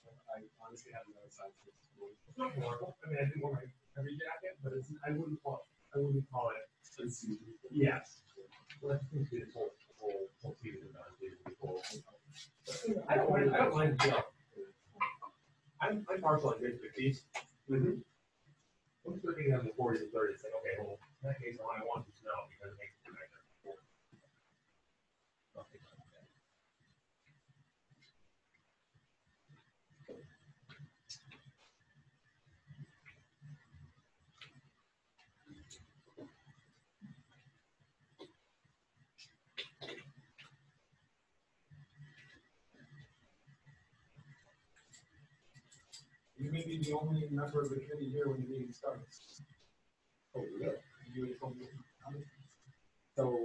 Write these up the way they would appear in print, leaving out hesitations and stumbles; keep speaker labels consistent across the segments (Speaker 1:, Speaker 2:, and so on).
Speaker 1: I honestly haven't done a size 6 school.
Speaker 2: It's not horrible. I mean, I didn't wear my heavy jacket, but it's, I wouldn't call it
Speaker 1: Unseasoned.
Speaker 2: yes. Well, I think it's whole season is not people. I don't mind, you know. I'm partial in mid-50s.
Speaker 1: Mm-hmm.
Speaker 2: Once you're getting in the 40s and 30s, it's like, okay, well, in that case, I want to know because it makes it nicer.
Speaker 3: You may be the only member of the committee here when the meeting starts.
Speaker 1: Oh, really?
Speaker 3: You would told me.
Speaker 1: So,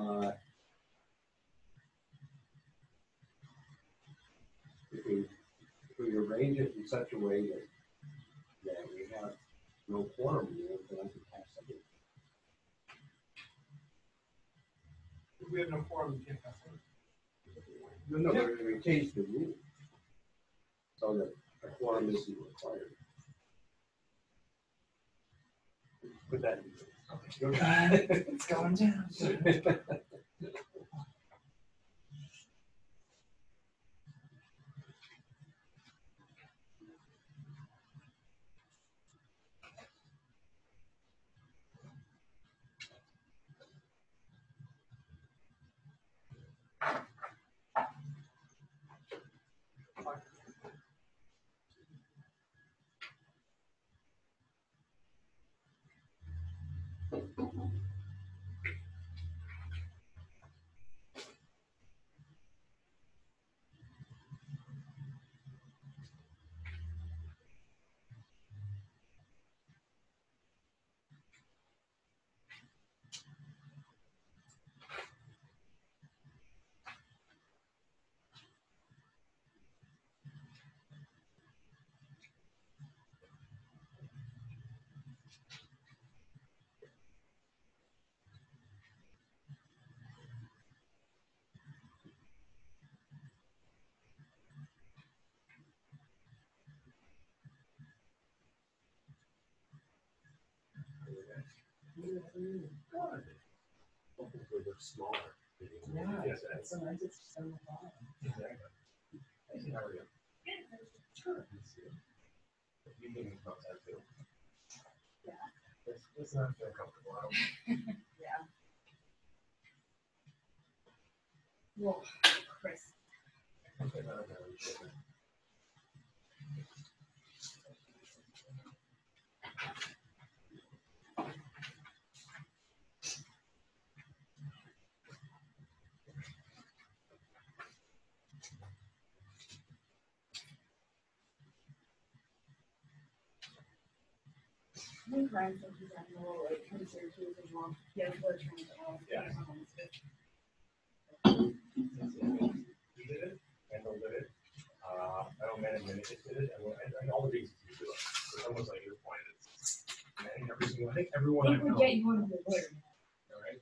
Speaker 1: if we arrange it in such a way that we have no quorum, then I can pass something.
Speaker 3: If we have no quorum, we can't pass it.
Speaker 1: No, we changed the rule so that a quorum isn't required. Put that in.
Speaker 3: Okay. It's going down.
Speaker 2: Hopefully they're smaller.
Speaker 3: Yeah,
Speaker 2: Yes,
Speaker 3: it's so nice. It's 75.
Speaker 2: exactly. Hey, how are you?
Speaker 3: Sure.
Speaker 2: You can come outside too.
Speaker 4: Yeah.
Speaker 2: It's not feel comfortable.
Speaker 4: Yeah. Well, Chris. I think Ryan said he's having a little like concert too as well. He has the training to all.
Speaker 2: Yeah. He did it, Kendall did it, I don't manage it, did it, and all the reasons you do it. It's almost like your point is, and every single, I think everyone I
Speaker 4: It would
Speaker 2: know.
Speaker 4: get you on the lawyer.
Speaker 2: All right.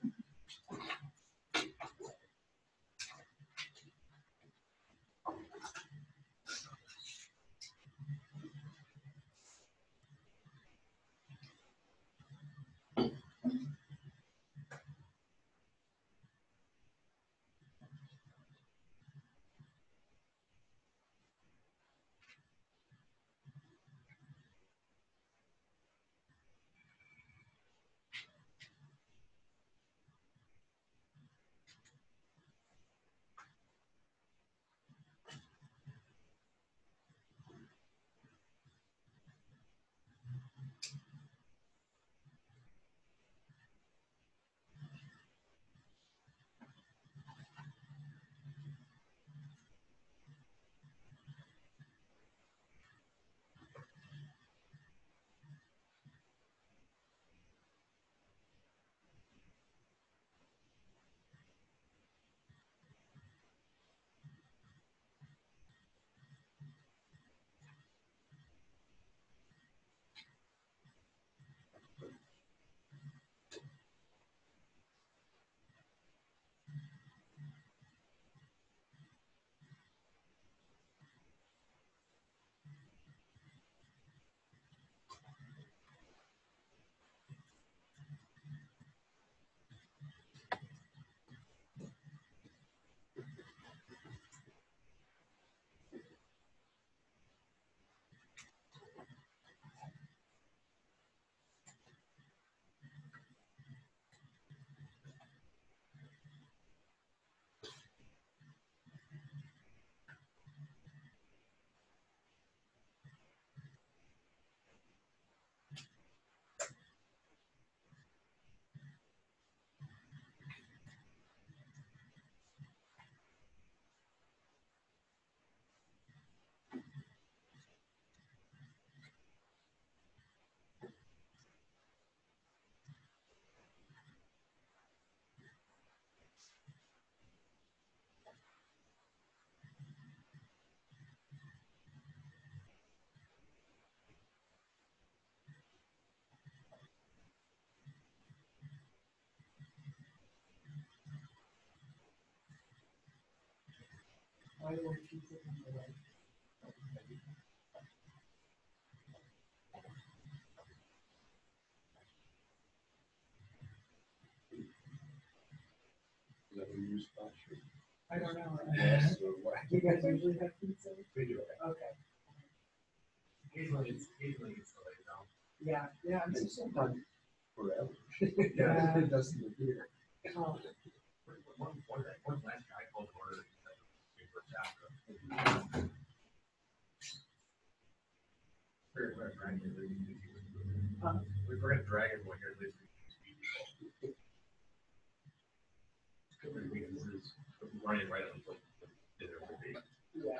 Speaker 4: I will keep it in the way.
Speaker 1: Is that what you use last year?
Speaker 4: I don't know.
Speaker 1: Yes, or what?
Speaker 4: You guys usually have pizza?
Speaker 2: We do,
Speaker 4: Okay.
Speaker 2: occasionally it's delayed, though.
Speaker 4: Yeah, yeah, I'm
Speaker 1: It's
Speaker 4: so
Speaker 1: sometimes forever.
Speaker 4: Yeah.
Speaker 1: It doesn't appear.
Speaker 4: Oh,
Speaker 2: One last guy called and ordered it for chapter. We're gonna drag everyone here, at least we running right on the dinner would be.
Speaker 4: yeah.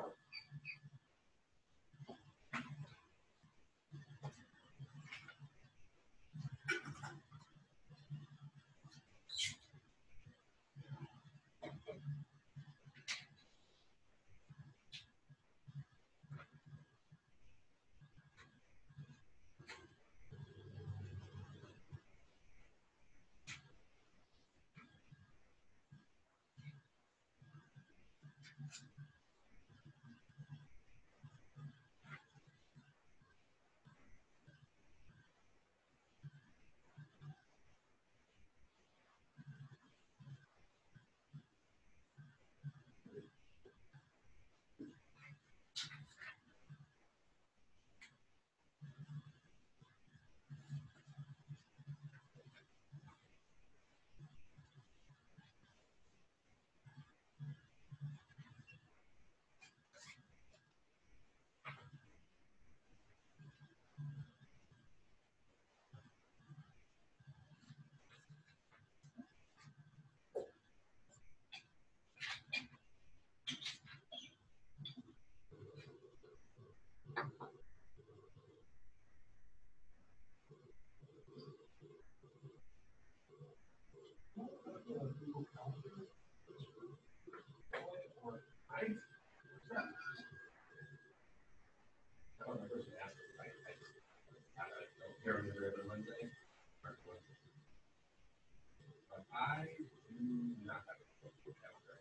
Speaker 2: I do not have a calendar.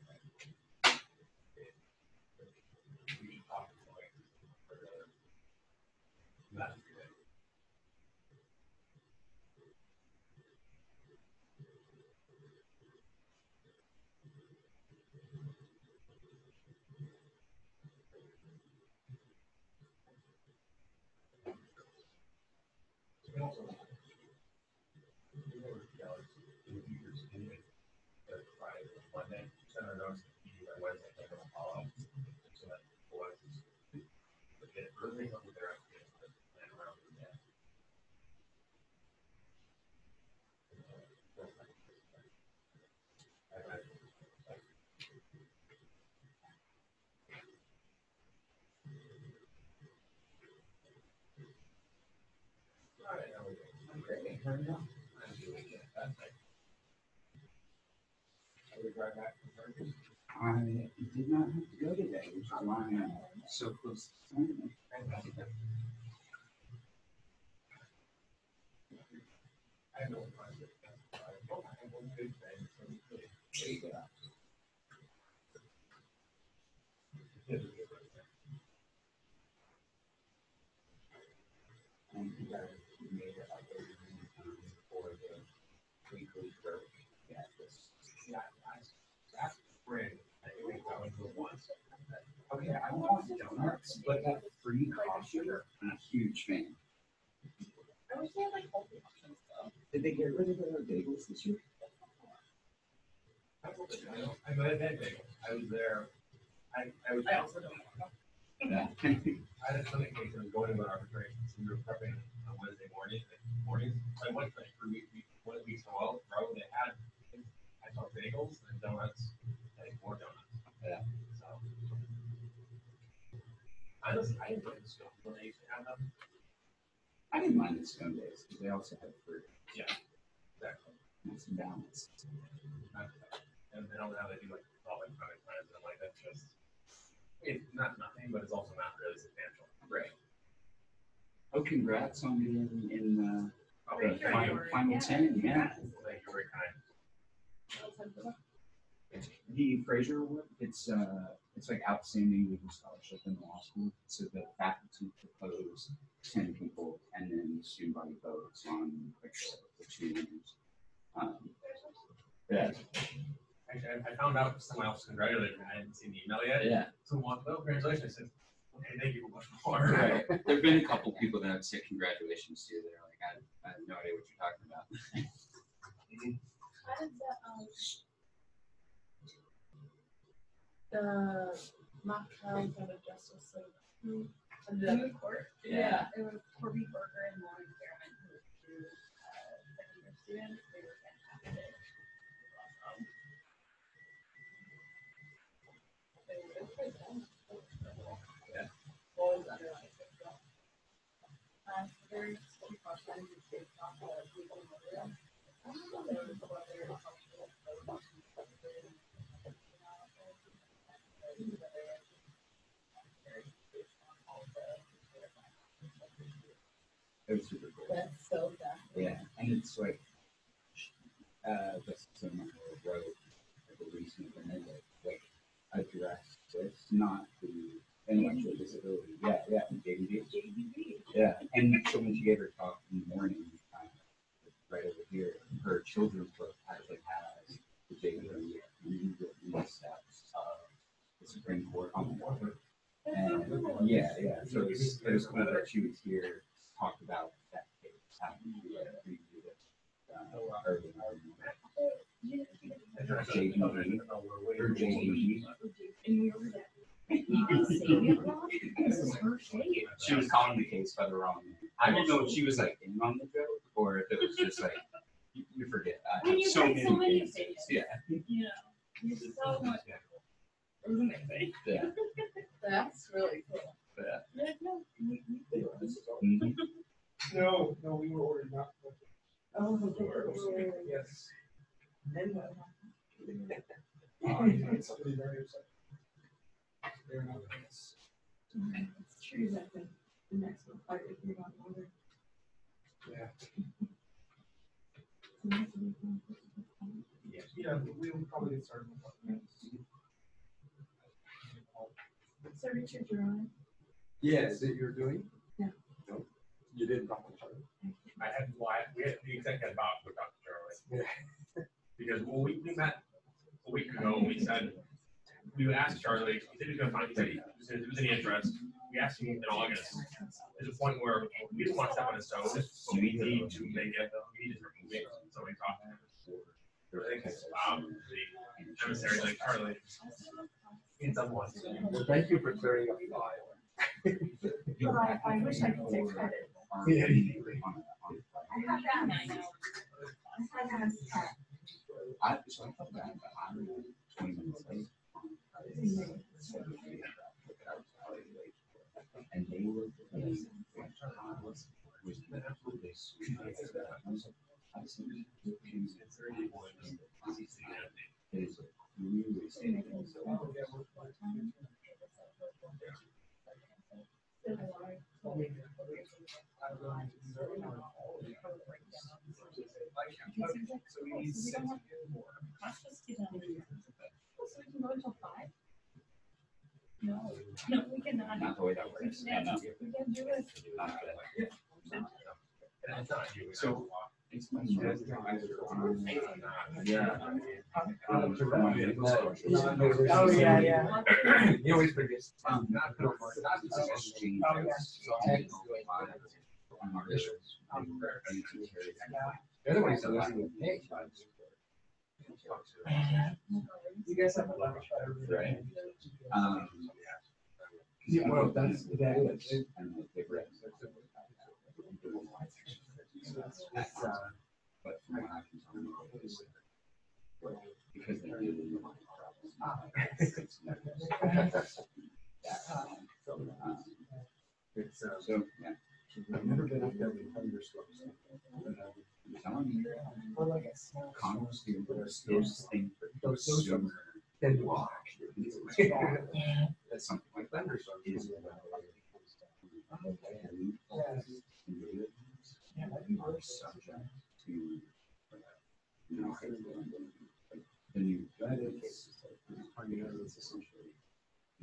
Speaker 2: We should talk about it. Not today. And also, Friday, Monday, send our notes to you by Wednesday, they're gonna follow. So that was, but get early up with their application, plan around with that. I'm great. I'm doing fantastic. Are we drive back from Turkey?
Speaker 5: I did not have to go today, which is why I'm so close to signing.
Speaker 2: Fantastic. I have no idea. I have one good thing, so we could.
Speaker 5: There you go. And you guys made it like every time for the weekly group. Yeah, this.
Speaker 2: Yeah, that's spring. I think we got into it once.
Speaker 5: Okay, I want donuts, but that free coffee, I'm a huge fan.
Speaker 4: I wish they had like healthy options though.
Speaker 5: Did they get rid of the bagels this year?
Speaker 2: I might have had bagels. I was there. I was.
Speaker 4: I also don't know.
Speaker 5: Yeah.
Speaker 2: I had a clinic case and was going about arbitration. So we were prepping on Wednesday mornings. I went for like 3 weeks, 1 week in a row. They had, I saw bagels and donuts, I think more donuts.
Speaker 5: Yeah.
Speaker 2: So. Honestly, I enjoyed the stuff when they used to have them.
Speaker 5: I didn't mind the scone days because they also had fruit.
Speaker 2: Yeah, exactly.
Speaker 5: It's balanced.
Speaker 2: And I don't know how they do like all like product plans. I'm like, that's just, it's not nothing, but it's also not really substantial.
Speaker 5: Right. Oh, congrats on being in the
Speaker 4: Thank you.
Speaker 5: final 10, yeah.
Speaker 2: Thank you, very kind.
Speaker 5: The Fraser Award, it's it's like outstanding legal scholarship in the law school. So the faculty propose 10 people, and then the student body votes on like the 2 names. Yeah.
Speaker 2: Actually, I found out someone else congratulated me. I hadn't seen the email yet.
Speaker 5: Yeah.
Speaker 2: Someone wanted, oh, congratulations. I said, okay, thank you much more.
Speaker 5: Right. There've been a couple people that have said congratulations to. They're like, I have no idea what you're talking about.
Speaker 4: How does the mock trial of justice, so who, the court?
Speaker 5: Yeah.
Speaker 4: It was Corby Berger and Lauren Fairman, who were 2 second year students. They were fantastic. It was pretty fun.
Speaker 5: Yeah.
Speaker 4: What was underlying it? So there's 2 questions based off of legal material. So whether it's helpful for
Speaker 5: It was super cool.
Speaker 4: that's so fast.
Speaker 5: Yeah, and it's like, just so much wrote the recent amendment, like, address this, not the intellectual disability. Yeah, JDB. Yeah, and so when she gave her talk in the morning, right over here, her children's book actually has the JDB and the steps of the Supreme Court on the water. And yeah, so it was cool that she was here, talked about that case, how we reviewed it early. JDB or JDB.
Speaker 4: And we were there. You can say it wrong. This is her shade.
Speaker 5: She was calling the case by the wrong name. I didn't know if she was like in on the joke or if it was just like you forget. I
Speaker 4: When
Speaker 5: have
Speaker 4: you
Speaker 5: so
Speaker 4: make so many
Speaker 5: cases.
Speaker 4: things.
Speaker 5: Yeah,
Speaker 4: You know, you're so much. It was amazing.
Speaker 5: yeah,
Speaker 4: That's really cool.
Speaker 5: yeah.
Speaker 4: Yeah, no, we did.
Speaker 5: Mhm.
Speaker 3: No, we were ordered not.
Speaker 4: Oh,
Speaker 3: Yes.
Speaker 4: Then what happened?
Speaker 3: It's really very upset. They're not nice.
Speaker 4: It's true that the next one fight if you're not ordered.
Speaker 3: Yeah. Yeah, we will probably get started with that.
Speaker 4: So Richard, you're on.
Speaker 1: Yeah, is it you're doing?
Speaker 4: Yeah.
Speaker 1: No, you didn't talk to Charlie.
Speaker 2: We had the exec had about with Dr. Charlie.
Speaker 1: Yeah.
Speaker 2: Because when we met a week ago, we said, we asked Charlie, he said he was gonna find, he said he was any interest. We asked him in August. There's a point where we didn't want to step on his toes, but we need to make it, we need to remove it. So we talked to him. I think the emissary, like Charlie, in someone.
Speaker 1: Well, thank you for clearing up the aisle.
Speaker 4: But I wish I could take credit.
Speaker 1: Yeah.
Speaker 4: I have that. I have that.
Speaker 5: So I felt bad, but I'm 20 minutes late. And they were
Speaker 3: So we need 6 more.
Speaker 4: Let's just do that. So we can go until 5? No, we cannot.
Speaker 5: not the way that works.
Speaker 4: We can do it.
Speaker 5: So it's my yeah.
Speaker 1: Oh, yeah,
Speaker 4: yeah.
Speaker 1: He always forgets. The other one is listening to me.
Speaker 3: You guys have a lunch.
Speaker 5: Right.
Speaker 1: Yeah, well, that is.
Speaker 5: But from what I can tell, because they're really so yeah.
Speaker 1: I've never been up there with thunderstorms.
Speaker 5: I'm telling you,
Speaker 3: Or like a small.
Speaker 5: Congress do those things for
Speaker 1: Those
Speaker 5: consumer
Speaker 1: and walk.
Speaker 5: That's something like thunderstorms is subject to the new cases.
Speaker 1: It's essentially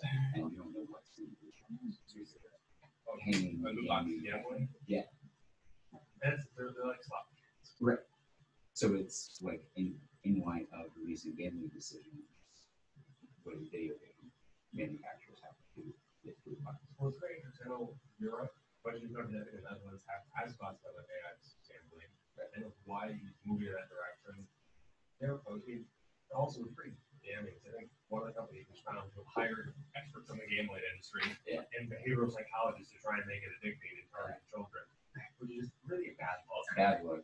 Speaker 5: and you don't know what's in the
Speaker 2: Oh,
Speaker 5: hanging.
Speaker 2: a good box of gambling.
Speaker 5: Yeah.
Speaker 2: And they're like slot.
Speaker 5: Right. So it's like in light of the recent gambling decisions, what do video game manufacturers have to do with food boxes?
Speaker 2: Well, it's great because I know Europe, but you know, the Netherlands has spots that like AI gambling. And why you move in that direction. They're also pretty damning. I think one of the companies was found to have hired experts in the gambling industry and behavioral psychologists to try and make it addicting and target children, which is really a bad look.
Speaker 5: Bad luck.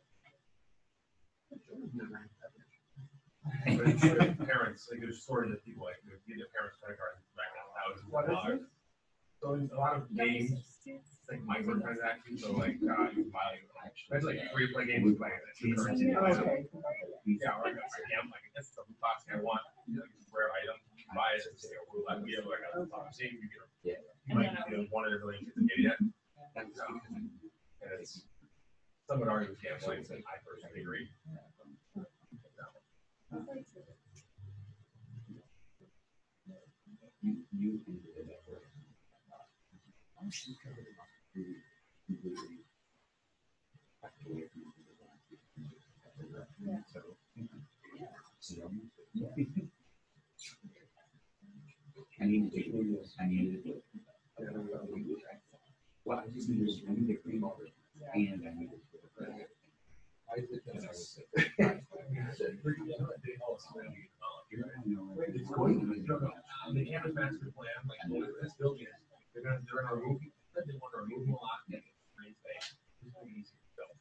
Speaker 2: But it's sort of parents, like there's stories of people like give their parents credit cards back now thousands of dollars. So in a lot of games, it's like microtransactions. So like you buy it's like free play games with like two currency.
Speaker 6: Okay.
Speaker 2: Yeah, or like a gamble, like it's the loot box I want, like rare item, you can buy it and say, oh, like we have like a loot box, you get you might be one in a million kids an idiot. And it's some would argue with gambling, and I personally agree.
Speaker 5: You ended it up completely backed away from it. So, I needed to do this. I needed to do it. Well, I just needed to clean all it. And I needed to do it.
Speaker 1: I did that.
Speaker 2: The campus master plan, like this building, they're gonna remove, they want to remove a lot, make it green space. It's really easy to build.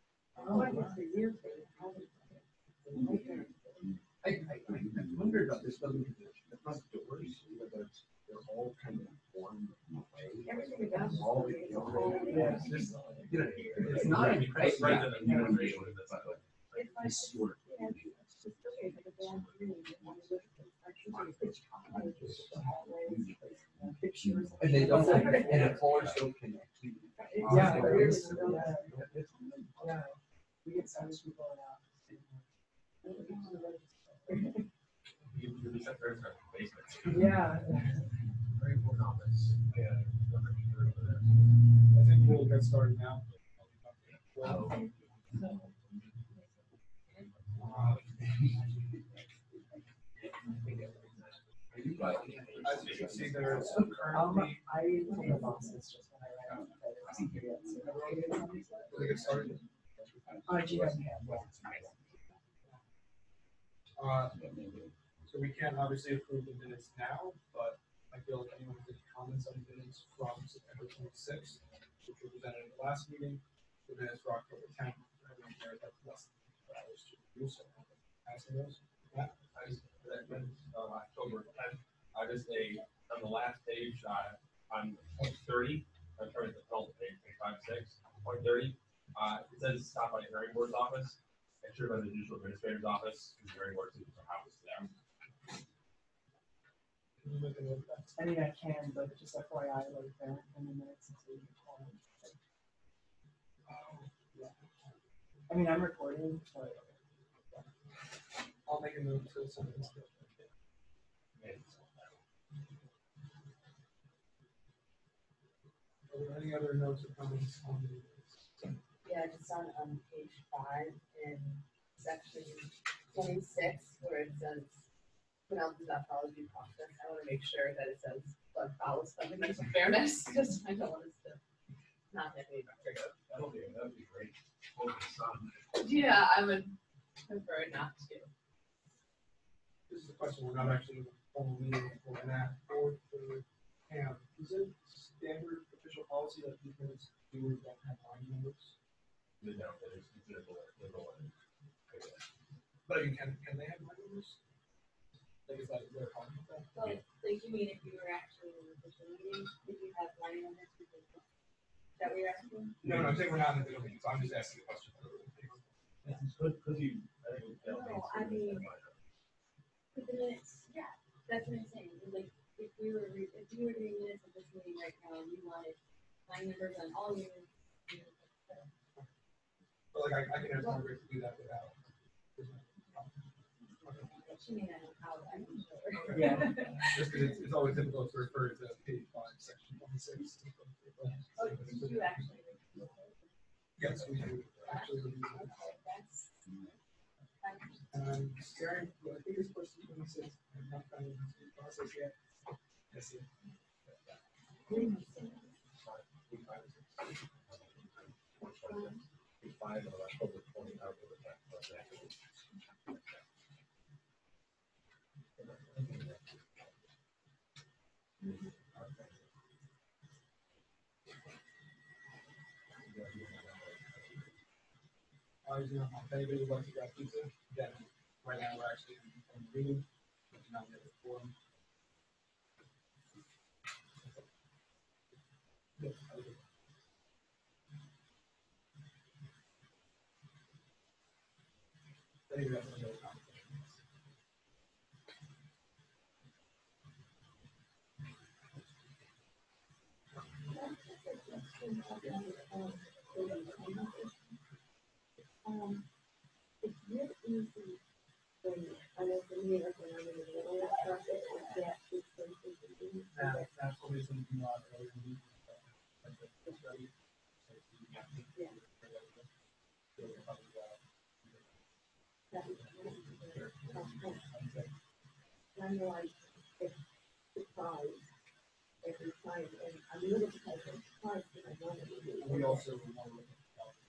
Speaker 1: I wondered about this building, the front doors, whether they're all kind of one way.
Speaker 4: Everything about it.
Speaker 1: All the
Speaker 2: Yeah, it's just,
Speaker 1: you know,
Speaker 2: it's not even
Speaker 5: Right,
Speaker 2: right
Speaker 5: yeah.
Speaker 2: than the integration with this.
Speaker 4: It's like,
Speaker 5: Historic.
Speaker 4: yeah, it's just okay, like a bad dream, and when you look at the sections of the pitch colors, the hallways, pictures.
Speaker 1: And they don't, and the floors don't connect.
Speaker 6: Yeah,
Speaker 1: Yeah.
Speaker 6: there is, yeah. We get some people out.
Speaker 2: You just have to start in the basement.
Speaker 6: Yeah,
Speaker 2: Very cool comments. Yeah.
Speaker 3: I think we'll get started now. As you can see, there is currently,
Speaker 6: I told my boss this just when I ran out.
Speaker 3: we'll get started.
Speaker 6: She doesn't have one.
Speaker 3: So we can't obviously approve the minutes now, but I feel like anyone with comments on the minutes from September 26th, which were presented at the last meeting, the minutes for October 10th, everyone there has less than 4 hours to do so. Passing those. Yeah.
Speaker 2: I just, October 10th, I just say, on the last page, on point 30, I'm trying to tell the page, 5-6, point 30, it says stop by the hearing board's office, and sure by the judicial administrator's office, because the hearing board is a house there.
Speaker 3: Can you make a note of that?
Speaker 6: I mean, I can, but just FYI, like, there in the minutes until you call. I mean, I'm recording, but.
Speaker 3: I'll make a note to send this. Are there any other notes or comments on the minutes?
Speaker 4: Yeah, just on page 5 in section 26, where it says, Penalty pathology process, I want to make sure that it says blood follows fundamental fairness, because I don't want us to not have any trigger.
Speaker 2: That would be great. Focus on.
Speaker 4: Yeah, I would prefer not to.
Speaker 3: This is a question, we're not actually in a formal meeting for that, or for Pam. Is it standard official policy that these minutes do or don't have line numbers?
Speaker 2: No, there's the one.
Speaker 3: But you can they have line numbers? Like, is there a problem with that?
Speaker 4: So, like, you mean if you were actually in an official meeting, if you have line numbers, is that what you're asking?
Speaker 3: No, I'm saying we're not in the middle meeting, so I'm just asking a question.
Speaker 2: Because you, I think.
Speaker 4: No, I mean- But the minutes, yeah, that's what I'm saying, like, if you were doing minutes of this meeting right now, and you wanted line numbers on all units.
Speaker 3: But like, I can have Margaret to do that without.
Speaker 4: She may not know how, I'm sure,
Speaker 5: Yeah.
Speaker 3: Just because it's always difficult to refer to page 5, section 26.
Speaker 4: Oh, did you actually?
Speaker 3: Yes, we do actually review it.
Speaker 4: Okay, that's.
Speaker 3: Sharon, I think it's question 26, I'm not finding the process yet. Yes, yeah.
Speaker 2: Five of October 20, October 10th.
Speaker 3: If anybody would like to grab pizza, then right now we're actually in the meeting, but now we have a forum. Yes, I do. Then you have some other conversations.
Speaker 7: It's real easy when I was in the middle when I'm in the middle of process or that it's something to do.
Speaker 3: That's what we can do earlier in the week. Like it's ready.
Speaker 7: Yeah. That is I'm like surprised every time, and I'm a little surprised because I know that
Speaker 3: We also want to look at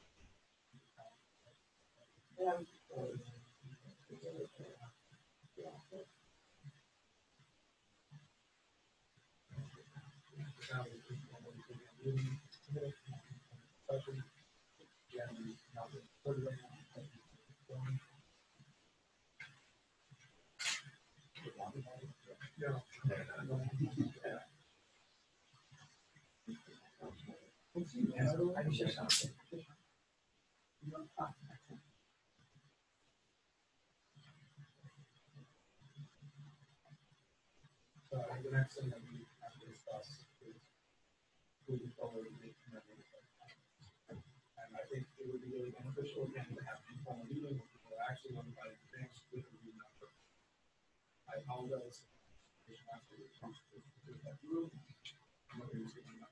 Speaker 3: the next thing that we have to discuss is moving forward with the community. And I think it would be really beneficial again to have a formal meeting where people are actually notified in advance with the meeting number. I apologize. After that room, I'm looking to see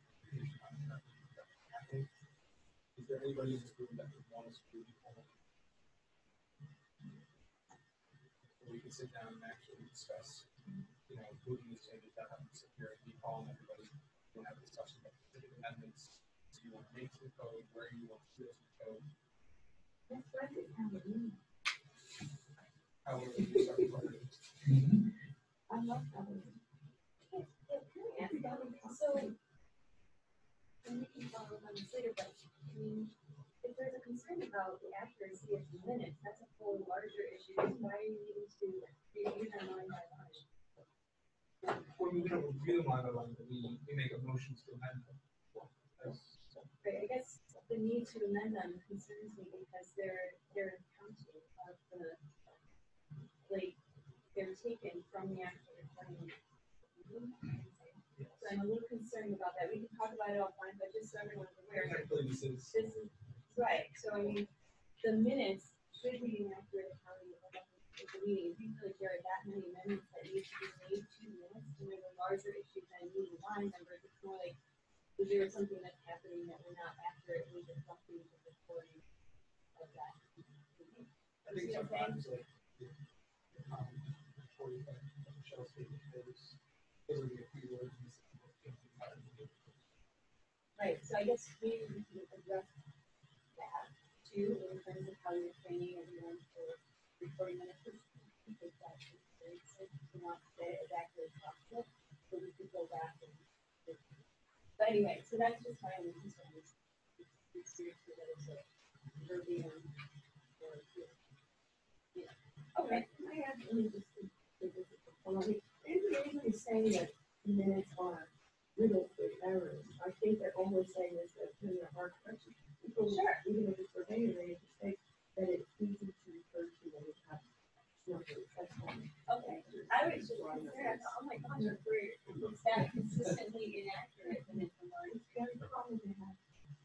Speaker 3: is there anybody in this room that would want us to do formal? Where we can sit down and actually discuss, moving these changes that happen sit here and be calling everybody and have a discussion about specific amendments. Do you want to make to the code, where you want to do this code?
Speaker 7: that's right, it's kind of neat.
Speaker 3: However, you start recording.
Speaker 7: I love that.
Speaker 6: So, and we can follow up on this later, but I mean, if there's a concern about the accuracy of the minutes, that's a whole larger issue. Why are you needing to review them line by line?
Speaker 3: Well, we don't review them line by line, but we make a motion to amend them.
Speaker 6: Right, I guess the need to amend them concerns me because they're accounting of the, like, they're taken from the actual recording. So I'm a little concerned about that. We can talk about it offline, but just so everyone's aware.
Speaker 3: Technically, this is.
Speaker 6: This is, right, so I mean, the minutes should be an accurate accounting of the meeting. We feel like there are that many amendments that need to be made to minutes, and there's a larger issue than meeting line numbers. It's more like, is there something that's happening that we're not accurately reflecting the recording of that?
Speaker 3: I think sometimes like, before you Michelle's speaking, there's literally a few words missing.
Speaker 6: Right, so I guess maybe we can address that too, in terms of how you're training everyone for recording minutes. Because that's very safe to not say as accurately as possible, so we could go back and. But anyway, so that's just my only concern is it's seriously that it's a verbatim or,
Speaker 7: Okay, I have, let me just, anybody saying that minutes are riddled with errors, I think they're almost saying this that when there are corrections, people,
Speaker 6: Sure.
Speaker 7: even if it's verbatim, they just say that it's easy to refer to when it has numbers, that's fine.
Speaker 6: Okay, I was just concerned, oh my gosh, if it's that consistently inaccurate, then it's a line.
Speaker 7: It's very common to have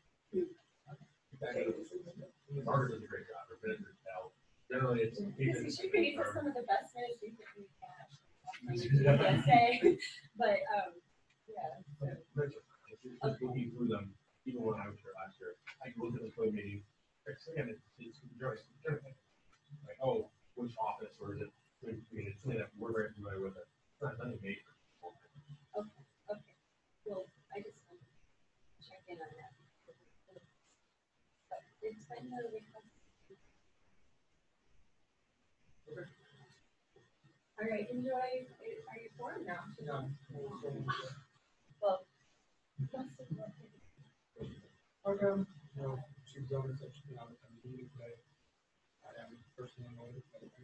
Speaker 2: Mark does a great job. Our minutes are now, generally it's.
Speaker 6: Because he should be some of the best minutes we could have. can't say, but, yeah.
Speaker 2: Just looking through them, even when I was here last year, I looked at the code meeting, again, it's very specific. Like, oh, which office, or is it, it's something that we're very familiar with it. It's not nothing major.
Speaker 6: Okay, well, I just want to check in on that. But it's fine, no, all right, enjoy, are you formed now?
Speaker 3: No.
Speaker 6: Well, must have worked.
Speaker 3: Okay. No, she's going to such, you know, a meeting today. I am personally annoyed with that.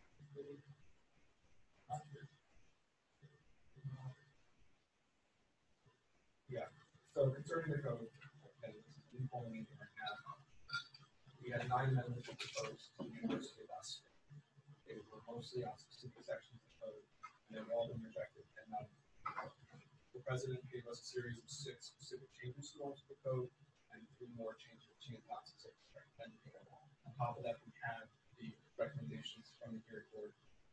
Speaker 3: Yeah, so concerning the code, okay, this is an informal meeting right now. We had 9 amendments proposed to the university last year. They were mostly on specific sections of code, and they've all been rejected, and now the president gave us a series of 6 specific changes to the code, and 3 more changes to not specific. And on top of that, we have the recommendations from the hearing board,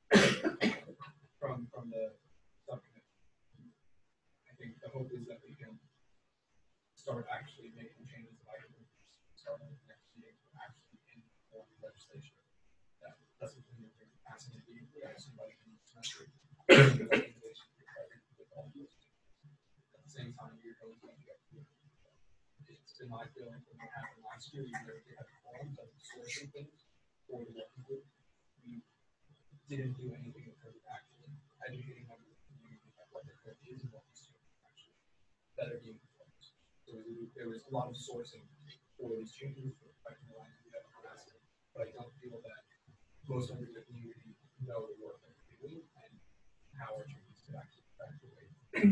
Speaker 3: from the subcommittee. I think the hope is that we can start actually making changes that I can start in the next meeting to actually inform legislation. That doesn't mean that we're passing it immediately, as somebody can semester. At the same time, you're going to get it's been my feeling when we happened last year, even though we had forums of sourcing things for the working group, we didn't do anything in terms of actually educating members of the community about what the code is and what these changes are actually that are being proposed. So there was a lot of sourcing for these changes, for affecting the lines we have harassment, but I don't feel that most members of the community know the work that we're doing and how our changes could actually affect the way.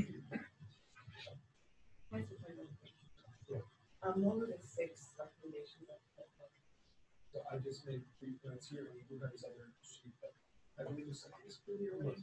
Speaker 7: What were the 6 recommendations of the book?
Speaker 3: So I just made 3 points here, and we do have this other sheet that I believe is this earlier one.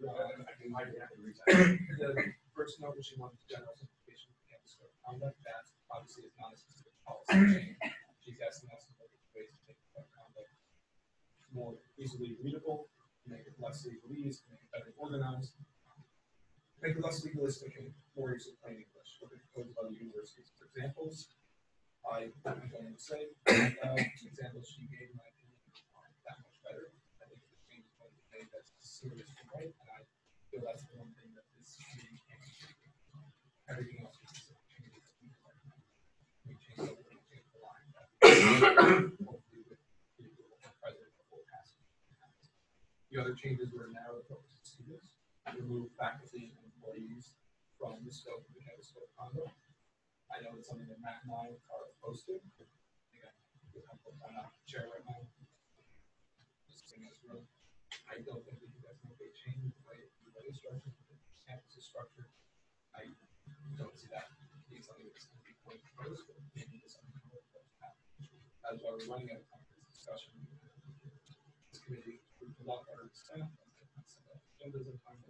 Speaker 3: The first note, which she wanted general simplification of campus code of conduct, that obviously is not a specific policy change. She's asking us to look at ways to make code of conduct more easily readable, make it less legalese, make it better organized, make it less legalistic and more use of plain English. Look at codes of other universities. For examples, I'm going to say examples she gave, in my opinion, aren't that much better. I think the change is going to be made that's seriously right, and I feel that's the one thing that this meeting can't do. Everything else is just changes that we can recommend. We change the line that hopefully with the approval of the president before passing. The other changes were narrow focus to students, remove faculty and employees from the scope of the campus code of conduct. I know it's something that Matt and I are opposed to. Again, I'm not chair right now. Just in this room. I don't think that you guys make a change the way the structure, the campus is structured. I don't see that being something that's going to be quite close, but maybe it's something that will happen. As why we're running out of time for this discussion. This committee, a lot of our staff, agendas and time.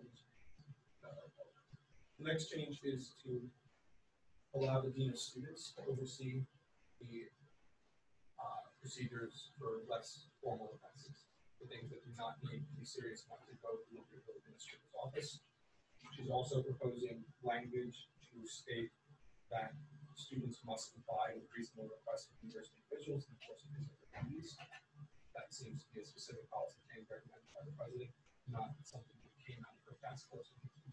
Speaker 3: The next change is to allow the dean of students to oversee the procedures for less formal offenses, the things that do not need to be serious enough to go to the local administrator's office. She's also proposing language to state that students must comply with reasonable requests of university officials in the course of their duties. That seems to be a specific policy change recommended by the president, not something that came out of her task force.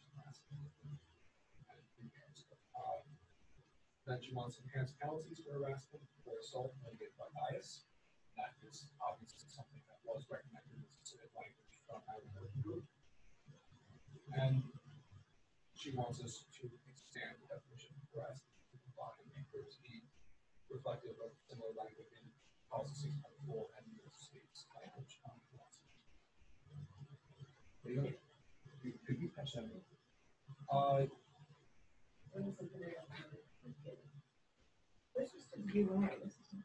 Speaker 3: Then she wants enhanced penalties for harassment or assault motivated by bias. That is obviously something that was recommended in specific language from our working group. And she wants us to expand the definition of harassment to comply and make it be reflective of similar language in policy 6.4 and the state's language on philosophy.
Speaker 5: Could you catch that?
Speaker 7: This is the UI. This is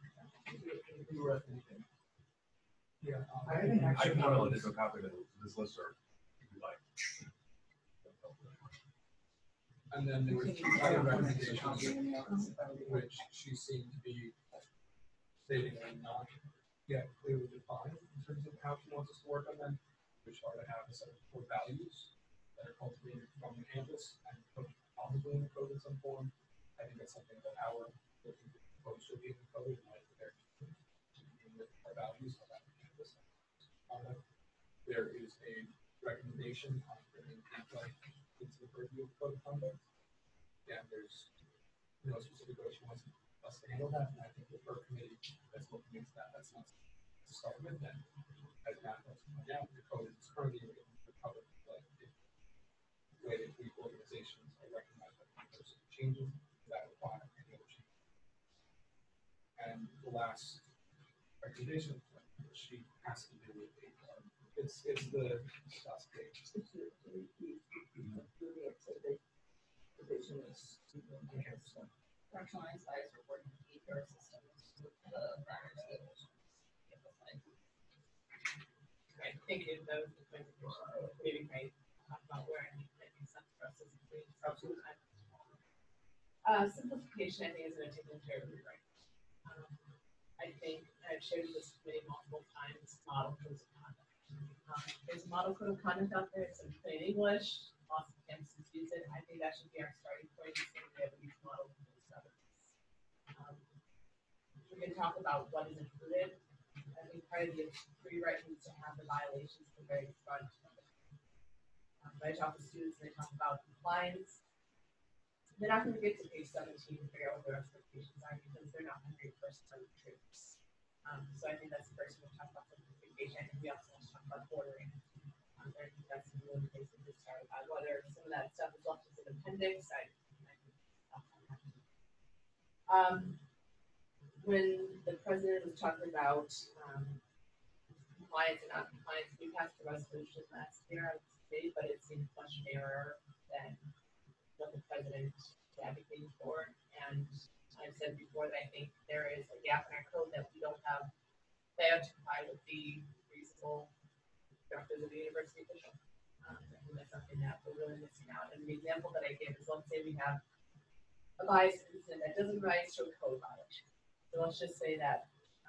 Speaker 3: Yeah.
Speaker 2: I can put a additional copy of this list, or if you'd like.
Speaker 3: And then there were 2 other recommendations, which she seemed to be stating are not yet clearly defined in terms of how she wants us to work on them. But HR to have a set of core values that are cultivated from the campus and put probably in the code in some form. I think that's something that our working group proposed should be in the code, and I think they're with our values on that campus. There is a recommendation on bringing input into the purview of code of conduct. And there's no specific way she wants us to handle that, and I think with her committee that's looking into that, that's not to start with. And as Matt knows, now the code is currently written for public, but if the way that we organizations are recognized by Congress changes, that require any other change. And the last recommendation she has to do with HR. It's the last page.
Speaker 4: Correctional insights reporting to the HR systems with the primary schools. Right, thank you. That was the presentation. Maybe I talk about where I need to make sense for us as a community.
Speaker 3: Absolutely.
Speaker 4: Simplification, I think, is going to take them terribly right. I think I've shared this committee multiple times. Model codes of conduct. There's a model code of conduct out there. It's in plain English. Lots of campuses use it. I think that should be our starting point. We have these model codes of we can talk about what is included. I think part of the rewrite needs to have the violations at the very front of it. When I talk to students and they talk about compliance, they're not going to get to page 17 and figure out what their expectations are because they're not going to read first time troops. So I think that's the first one to talk about simplification. I think we also want to talk about ordering. I think that's the one place to start about whether some of that stuff is left as an appendix. When the president was talking about compliance and non-compliance, we passed a resolution last year, I would say, but it seemed much narrower than what the president is advocating for. And I've said before that I think there is a gap in our code that we don't have failed to comply with the reasonable directors of the university official. I think that's something that we're really missing out. And the example that I give is, let's say we have a bias incident that doesn't rise to a code violation. So let's just say that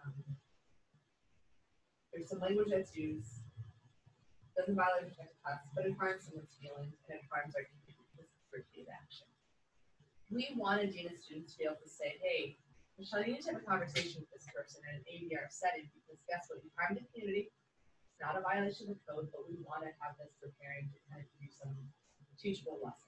Speaker 4: there's some language that's used, doesn't violate protected classes, but it harms someone's feelings and it harms our community because it's predictive action. We wanted dean of students to be able to say, hey, Michelle, you need to have a conversation with this person in an ADR setting because guess what? You harmed the community. It's not a violation of the code, but we want to have this preparing to kind of give you some teachable lessons.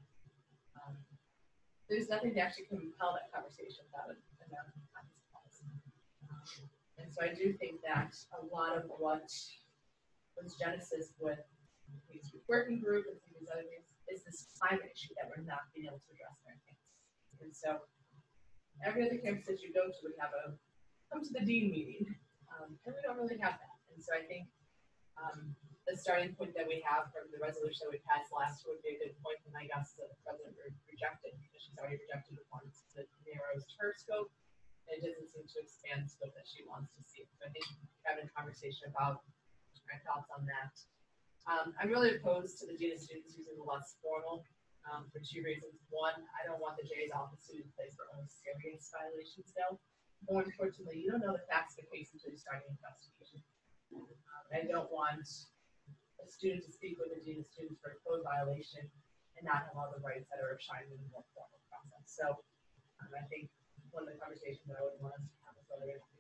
Speaker 4: There's nothing to actually compel that conversation without an anonymous policy. And so I do think that a lot of what was genesis with these working group and some of these other things is this climate issue that we're not being able to address in our campus. And so every other campus that you go to would have a come to the dean meeting, and we don't really have that. And so I think the starting point that we have from the resolution that we passed last year would be a good point, and I guess that the president rejected because she's already rejected the ones that narrows her scope. And it doesn't seem to expand the scope that she wants to see. So I think having a conversation about my thoughts on that. I'm really opposed to the dean of students using the less formal for two reasons. One, I don't want the J's office to be the place for only serious violations though. More importantly, you don't know the facts of the case until you start an investigation. I don't want a student to speak with a dean of students for a code violation and not have all the rights that are enshrined in the more formal process. So I think one of the conversations that I would want us to have is whether that's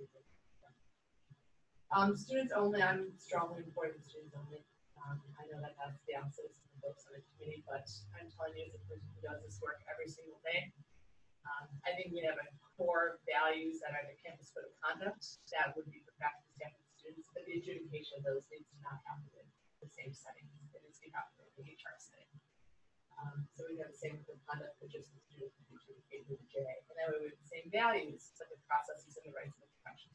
Speaker 4: students only. I'm strongly in favor of students only. I know that that's the opposite of some folks on the committee, but I'm telling you as a person who does this work every single day, I think we have a core values that are the campus code of conduct that would be for faculty, staff, and students, but the adjudication of those needs to not happen in the same setting. It needs to be happening in the HR setting. So we have the same code of conduct, but just the students can be adjudicated with the J. And then we have the same values, but the processes and the rights of the professions.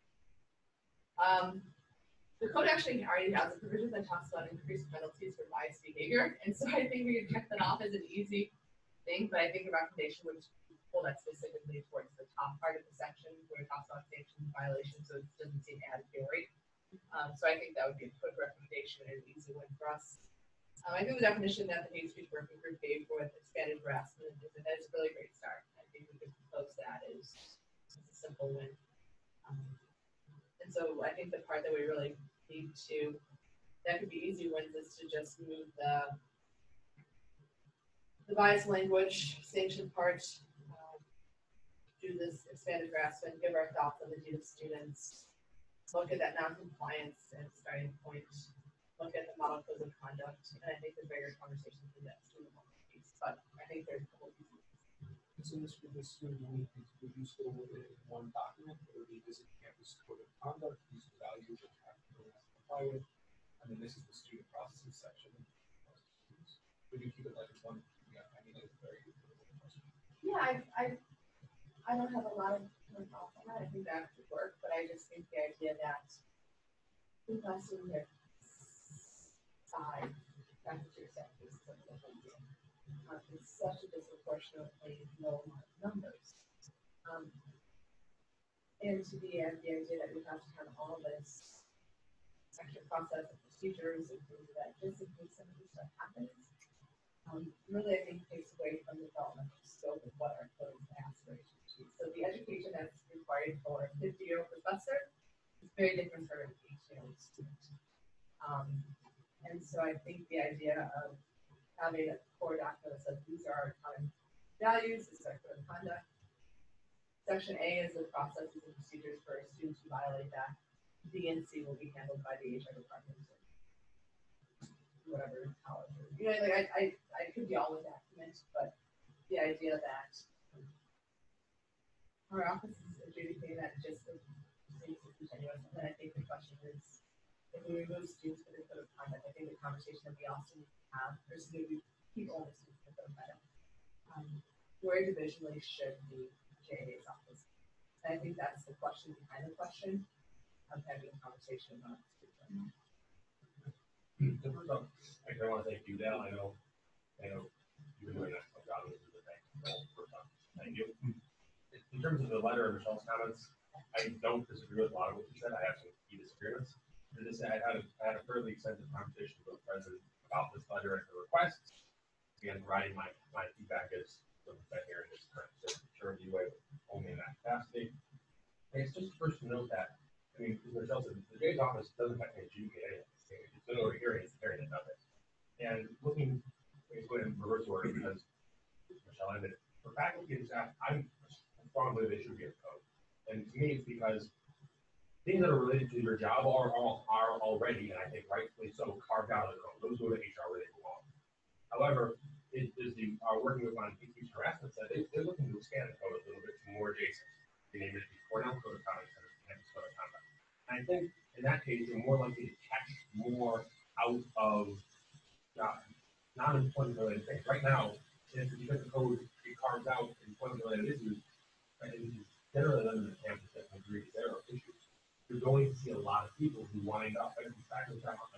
Speaker 4: The code actually already has a provision that talks about increased penalties for biased behavior, and so I think we could check that off as an easy thing, but I think the recommendation would pull that specifically towards the top part of the section where it talks about sanctions and violations, so it doesn't seem as varied. So I think that would be a quick recommendation and an easy one for us. I think the definition that the Hate Speech Working Group gave for expanded harassment is a really great start. I think we could propose that as a simple win. And so I think the part that we really need to that could be easy wins is to just move the bias language, sanctioned part, do this expanded grasp and give our thoughts on the data students, look at that non-compliance and starting point, look at the model codes of conduct, and I think the bigger conversation for that student piece, but I think there's a couple pieces.
Speaker 3: And so this for this student, would you still with it in one document, or would you visit campus code of conduct, these are the values that you have to comply with, and then this is the student processes section. Would you keep it like it's one? Yeah, I mean, it's very good question.
Speaker 4: Yeah, I don't have a lot of thoughts on that. I think that could work, but I just think the idea that we must in their side, that's what you're saying, is it's such a disproportionately low amount of numbers. And to be at the idea that we have to have all this extra process and procedures and things that just in case some of this stuff happens, really I think takes away from the development of scope of what our code aspirations to. So the education that's required for a 50-year-old professor is very different from an 18-year-old student. And so I think the idea of having a core document that says these are our common values, this is our code of conduct. Section A is the processes and procedures for students who violate that. B and C will be handled by the HR department. Whatever college, you know, like I could be all with document, but the idea that our office is adjudicating that just seems continuous. And then I think the question is, if we remove students for the code of conduct, I think the conversation that we also need to have, there's going to be people on the students for the code of conduct. Where divisionally should the JA's office? And I think that's the question behind the question of having a conversation about students.
Speaker 2: So first off, I want to thank you, Dale. I know you're doing an excellent job. This is the thing. First off, thank you. In terms of the letter and Michelle's comments, I don't disagree with a lot of what you said. I have some key disagreements. I had a fairly extensive conversation with the president about this letter and the requests. Again, providing my feedback as someone's been here in this current term anyway, only in that capacity. And it's just first to note that, I mean, as Michelle said, the JA's office doesn't have to adjudicate anything. It's been over hearing, it's hearing it, nothing. And looking, let me go ahead and reverse order because Michelle ended it. For faculty and staff, I'm strongly they should be in code. And to me, it's because things that are related to your job are already, and I think rightfully so, carved out of the code. Those go to HR where they belong. However, working with on teaching harassment said they're looking to expand the code a little bit to more adjacent. They name it the Cornell Code of Conduct instead of Campus Code of Conduct. And I think in that case, you're more likely to catch more out of non-employment related things. Right now, because the code it carves out employment related issues, right, and this is generally under the campus that agree there are issues. You're going to see a lot of people who wind up, and in fact,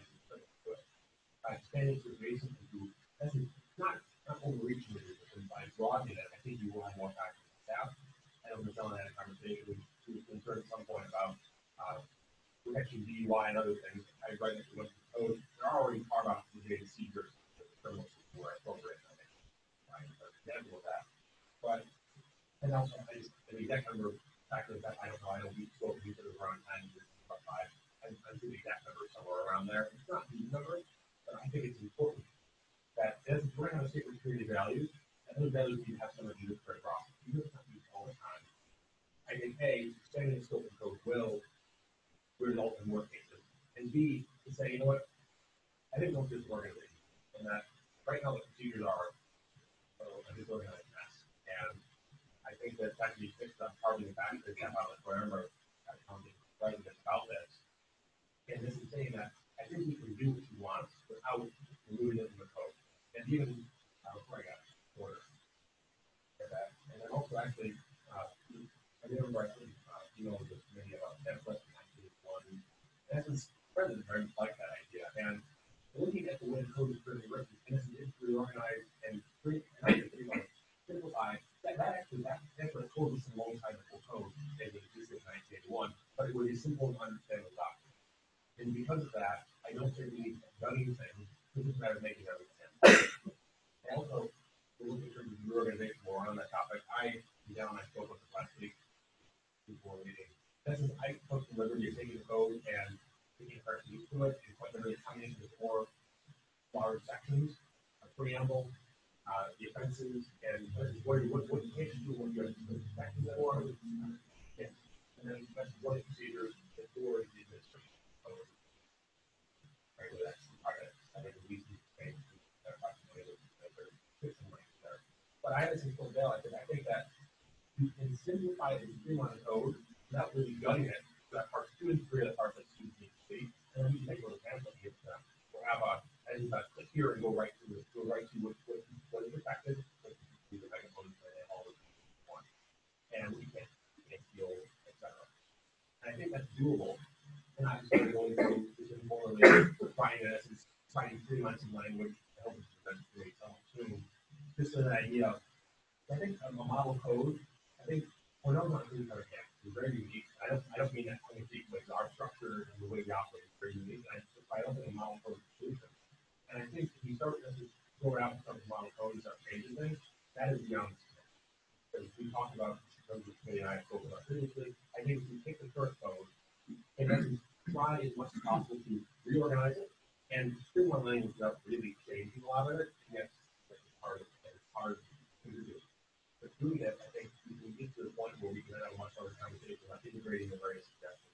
Speaker 2: by expanding to adjacent to that's not overreaching it, but by broadening it, I think you will have more faculty and staff. I know Michelle and I had a conversation. She was concerned at some point about protection DUI and other things. I read that went to the code. They're already carved out the data seizures, criminal were appropriate. I think, right? So example of that. But and also, the exact number of faculty that I don't know. I know we spoke to each other around 10, about 5. I'm sure the exact number is somewhere around there. It's not the number, but I think it's important that as we're going to have a state security values, and those values need to have something to do with very wrong. You don't have to use all the time. I think A, extending the scope of code will result in more cases. And B, to say, you know what, I think we'll just organize and that right now the procedures are a disorganized mess. And I think that can be fixed up partly the fact that I remember telling the president about this. And this is saying that I think we can do what you want without removing it from the code. And even before I got order. And then also actually, I remember I think this committee about templates and actually one. In essence, the president very much liked that idea. And looking at the way the code is pretty written, and it's reorganized and simplified, that template code was alongside the full code as it existed in 1981, but it was a simple and understandable document. And because of that, I don't think we need to have done anything. It's just a matter of making everything. And also, we're looking at the reorganization more on that topic. I spoke with this last week before meeting. I took the liberty of taking the code and taking a person used to it and putting literally come into the four large sections, a preamble, the offenses, and what you can't do when you have the sections for. Yeah. And then that's one of the procedures before the administration. Right, well, that's part of it. I think we need to change approximately there. But I honestly told Dale, I think that you can simplify it and streamline the code without really gutting it. So that parts 2 and 3 are the parts that students need to see. And then we can take a little sample here for them. We'll have click here and go right to what is affected, what is the megaphone, and all the one. And we can feel, etc. And I think that's doable. And I'm just going through this informally, finding 3 months of language to help us eventually soon. Just an idea of, I think a model code, I think we're not really kind of it's very unique. I don't mean that tongue in cheek, but our structure and the way we operate is very unique. I don't think a model code is a solution. And I think if you start to go around some model code and start changing things, that is beyond this. Because we talked about, the committee and I spoke about previously, I think if we take the current code and then try as much as possible to reorganize it and streamline language without really changing a lot of it, yes, it's hard to do. But doing that, I think we can get to the point where we can have a much harder conversation about integrating the various suggestions.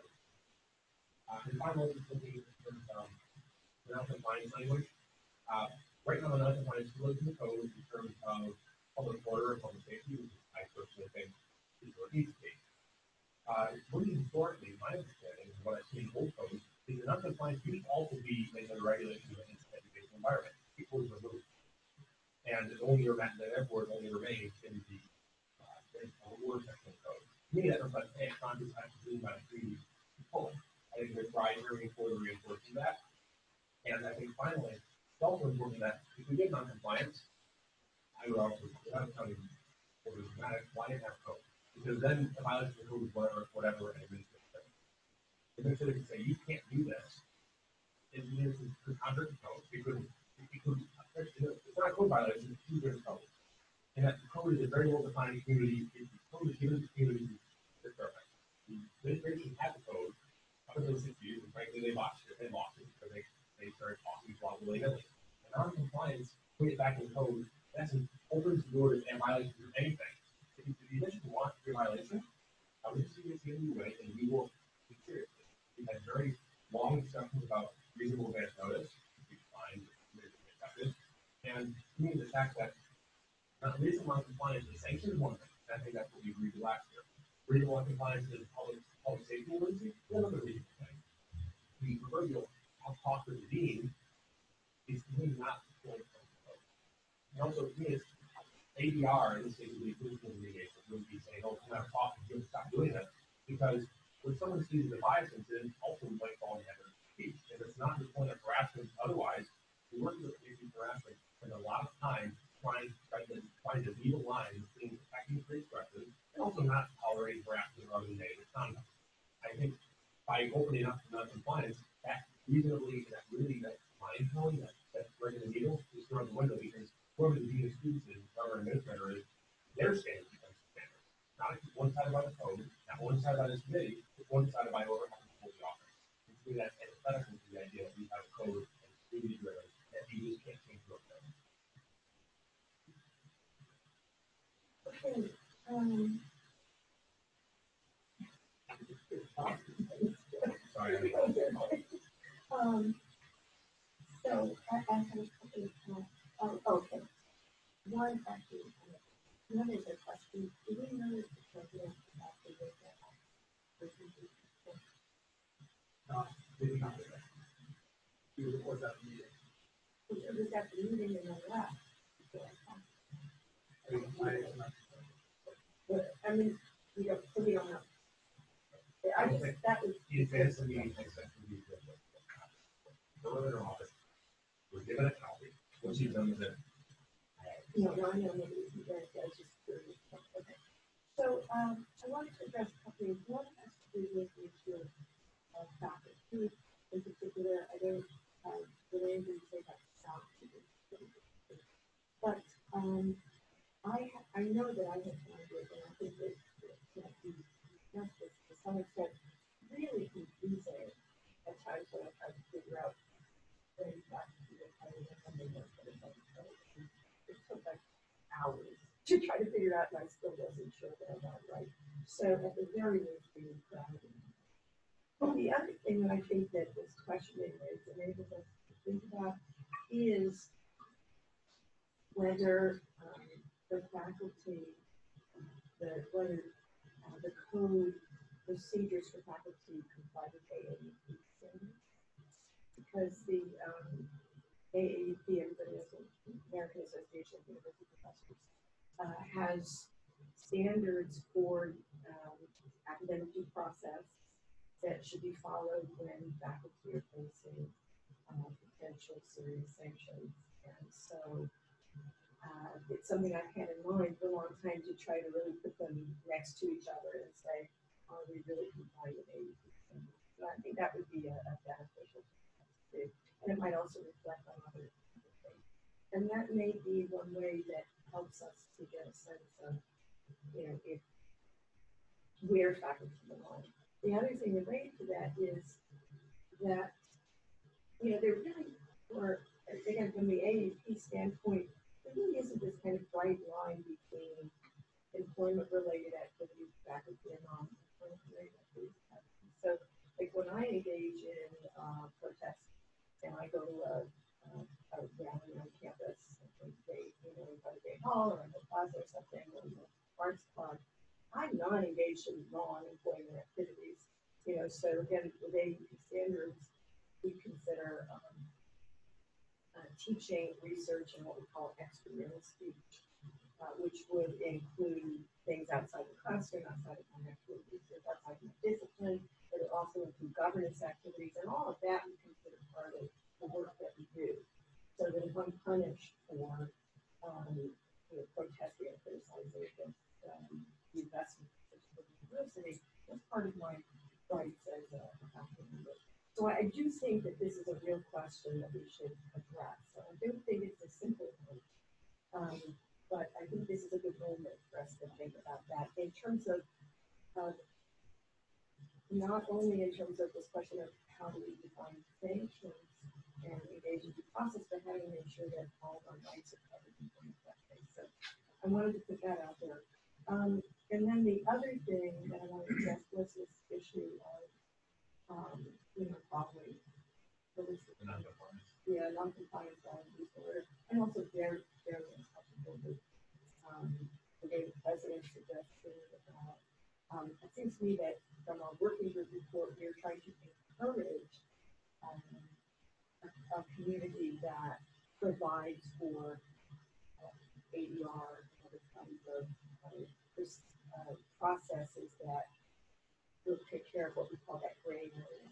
Speaker 2: And finally, looking in terms of non-compliance language. Right now, the non-compliance is in the code in terms of public order and public safety, which I personally think is what needs to be. Really historically, my understanding of what I've seen in old codes is that non-compliance used to also be in the regulations of an educational environment. People were removed. And it only remains, therefore, it only remains in the order section of code. To me, that reflects a conscious action by the treaty pulling. I think there's right hearing for the reinforcing that. And I think finally, it's also important that if we get non-compliance, I would also, without telling you what was dramatic, why didn't have code? Because then the violation of code is whatever an administrator says. The administrator can say, you can't do this. It is the contract of code. It's not a code violation, it's 2 different codes. And that the code is a very well-defined community. The code is given to communities that's perfect. The administration had the code up until 6 years, and frankly, they lost it. They lost it because they started talking about willy-nilly. And non-compliance, putting it back in code, that's an opens the door to violation of anything. If the administration wants to be a violation, I would just see this in the way, and we will be serious. We've had very long discussions about reasonable advance notice, which is fine, accepted. And to me, the fact that reasonable non-compliance is sanctioned is one thing. I think that's what we agreed to last year. Reasonable non-compliance is public safety emergency, another reasonable thing. The proverbial cost of the dean is really not going to come. And also, to me, it's ADR, in this case, would be physical mitigation, would be saying, oh, come out of cost, you have to stop doing this. Because when someone sees the bias incident, also might fall into that speech. If it's not the point of harassment, otherwise, we work with issues harassment spend a lot of time trying to leave a line between protecting free expression and also not tolerating harassment or other negative conduct. I think by opening up to non-compliance, that reasonably, that line tone, that breaking the needle is thrown out the window because whoever the dean of students is, whoever administrator is, their standard becomes standard. Not one sided by the code, not one sided by this committee, but one sided by whoever has to hold the office. And to me, that's antithetical to the idea that we have a code and student driven that you just can't change those things.
Speaker 7: Okay,
Speaker 2: Sorry,
Speaker 7: so I have a couple of, okay. One actually, one is a question, do we know if the president actually did that?
Speaker 3: Maybe not. You report that meeting.
Speaker 7: It was at the meeting and then left. But, I mean, we don't know. I just, that was.
Speaker 2: The advance of meeting except for the earlier in office, we're given a copy. What she's done with it.
Speaker 7: No, I know, maybe you guys are just curious. Okay. So, I wanted to address a couple of, one has to do with the issue of traffic. Two, in particular, I don't, Elaine didn't say that sound. But, I know that I have found it, and I think that, justice to some extent, really confusing at times when I try to figure out to try to figure out, and I still wasn't sure that I got it right. So at the very least, we need clarity. Well, the other thing that I think that this question raised enables us to think about is whether the faculty, the code procedures for faculty comply with AAUP standards. Because the AAUP, everybody knows, the American Association of University Professors, has standards for academic due process that should be followed when faculty are facing potential serious sanctions. And so it's something I've had in mind for a long time to try to really put them next to each other and say, are we really complying with AAUP standards? So I think that would be a beneficial thing. And it might also reflect on other things. And that may be one way that helps us to get a sense of, if where faculty belong. The other thing related to that is that, there really were, again, from the AAUP standpoint, there really isn't this kind of bright line between employment-related activities, faculty, and non-employment-related activities. So, like when I engage in protests, and I go to a rally on campus, in Buttergate Hall or in the plaza or something, or in the arts club, I'm not engaged in non-employment activities. So again, with AAUP standards, we consider teaching, research, and what we call extramural speech, which would include things outside the classroom, outside of my actual research, outside of my discipline, but it also include governance activities, and all of that we consider part of the work that we do. So that if I'm punished for protesting or criticizing against the investment of the university, that's part of my rights as a faculty member. So I do think that this is a real question that we should address. So I don't think it's a simple one, but I think this is a good moment for us to think about that in terms of not only in terms of this question of how do we define sanctions and engage in due process, but how do we make sure that all of our rights are covered in that way. So I wanted to put that out there. And then the other thing that I wanted to address was this issue of following the list of non-compliance disorder, and also very, very uncomfortable with the way the president suggested. It seems to me that from our working group report, we're trying to encourage a community that provides for ADR and other kinds of processes that will take care of what we call that gray area.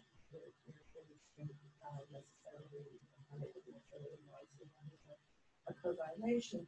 Speaker 7: A co-violation,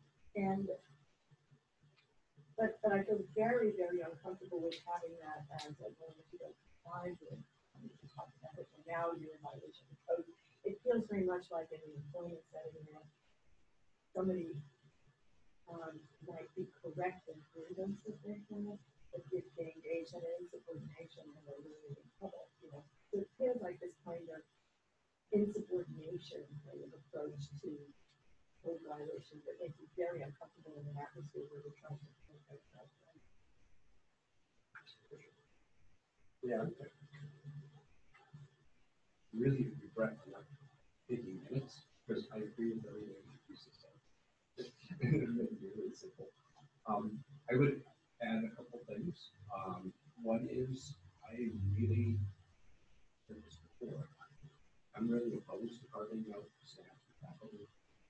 Speaker 7: but I feel very, very uncomfortable with having that as a one that you don't comply with. We talked about it, and now you're in violation of the code. It feels very much like in the employment setting that somebody might be correct in grievance of their employment, but if they engage in insubordination and they're really in trouble, So it feels like this kind of insubordination kind of approach to code violations that makes you very uncomfortable in an atmosphere where we're trying to protect ourselves.
Speaker 1: Yeah. Really regret not taking minutes, because I agree with everything you said. It's really simple. I would add a couple things. One is I really said this before. I'm really opposed to carving out staff and faculty.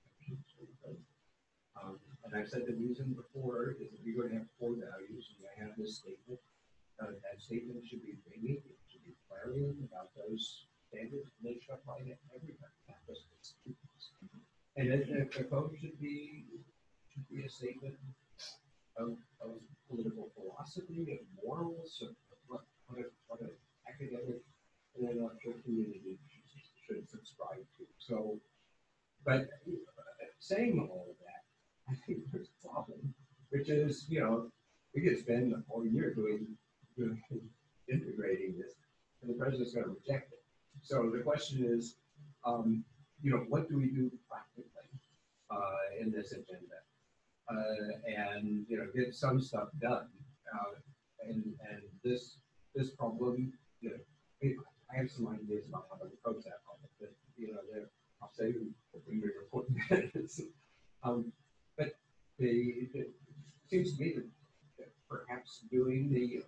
Speaker 1: And I've said the reason before is that we're going to have core values, and I have this statement. That statement should be bringing, it should be clarion about those standards, and they should apply to everybody, not just the students. And then the code should be a statement of political philosophy, of morals, of what an academic and intellectual community should subscribe to. So, but saying all of that, I think there's a problem, which is, we could spend a whole year doing integrating this, and the president's going to reject it. So the question is, what do we do practically in this agenda? and, you know, get some stuff done. And this problem, you know, I have some ideas about how to approach that problem, but, you know, I'll say in your report minutes. But it seems to me that perhaps doing the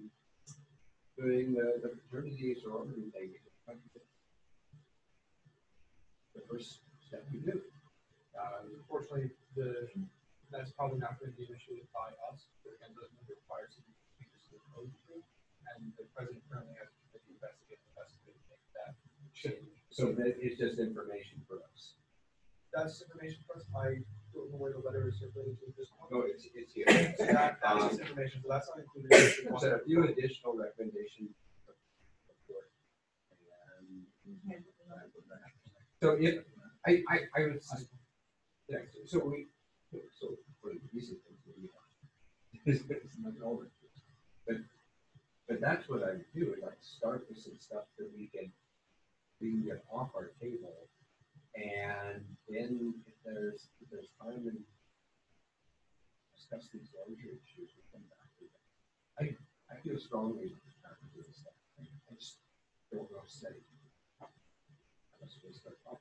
Speaker 1: fraternity sorority thing is the first step we do.
Speaker 3: Unfortunately, that's probably not going to be initiated by us, but again, doesn't require some changes to the code group, and the president currently has to investigate the best way to make that change.
Speaker 1: So that it's just information for us.
Speaker 3: That's information for us. I don't know where the letter is circulated to this point.
Speaker 1: No, it's here.
Speaker 3: So that's just information, so that's not included. in the
Speaker 1: So a few additional recommendations. So if, I would, yeah, so for the recent things that we have, it's not over. But that's what I would do, is like start with some stuff that we can get off our table. And then if there's time and discuss these larger issues, we come back to it. I feel strongly about to do this stuff. I just don't know study. That's just the problem.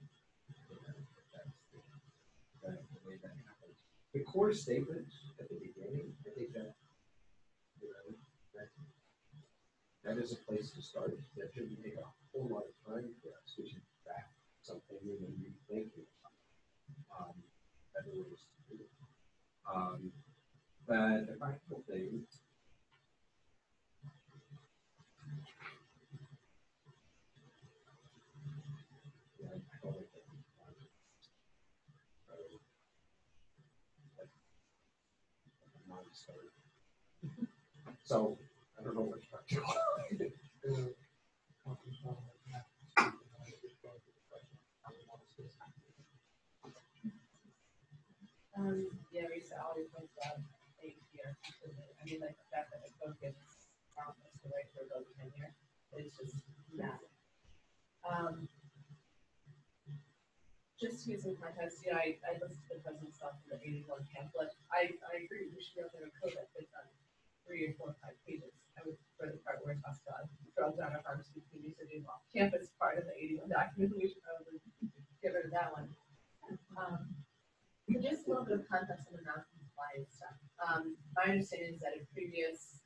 Speaker 1: That's the way that happens. The core statement at the beginning, I think that, you know, that is a place to start. That shouldn't take a whole lot of time for us. We should back something we may be thinking about. Better ways to do it. But the practical thing, yeah, I don't like that. So I don't know what's practical.
Speaker 4: Yeah, Lisa always points out things here. I mean, like the fact that the code gets promised the right for those in here is just massive. Just to give some context, you know, I listened to the president's stuff in the 81 pamphlet. I agree, we should be able to have a code that fits on 3 or 4 or 5 pages. I would prefer the part where it talks about drugs on a pharmacy community city law. Campus part of the 81 document, we should probably get rid of that one. But just a little bit of context on the non-compliance stuff. My understanding is that a previous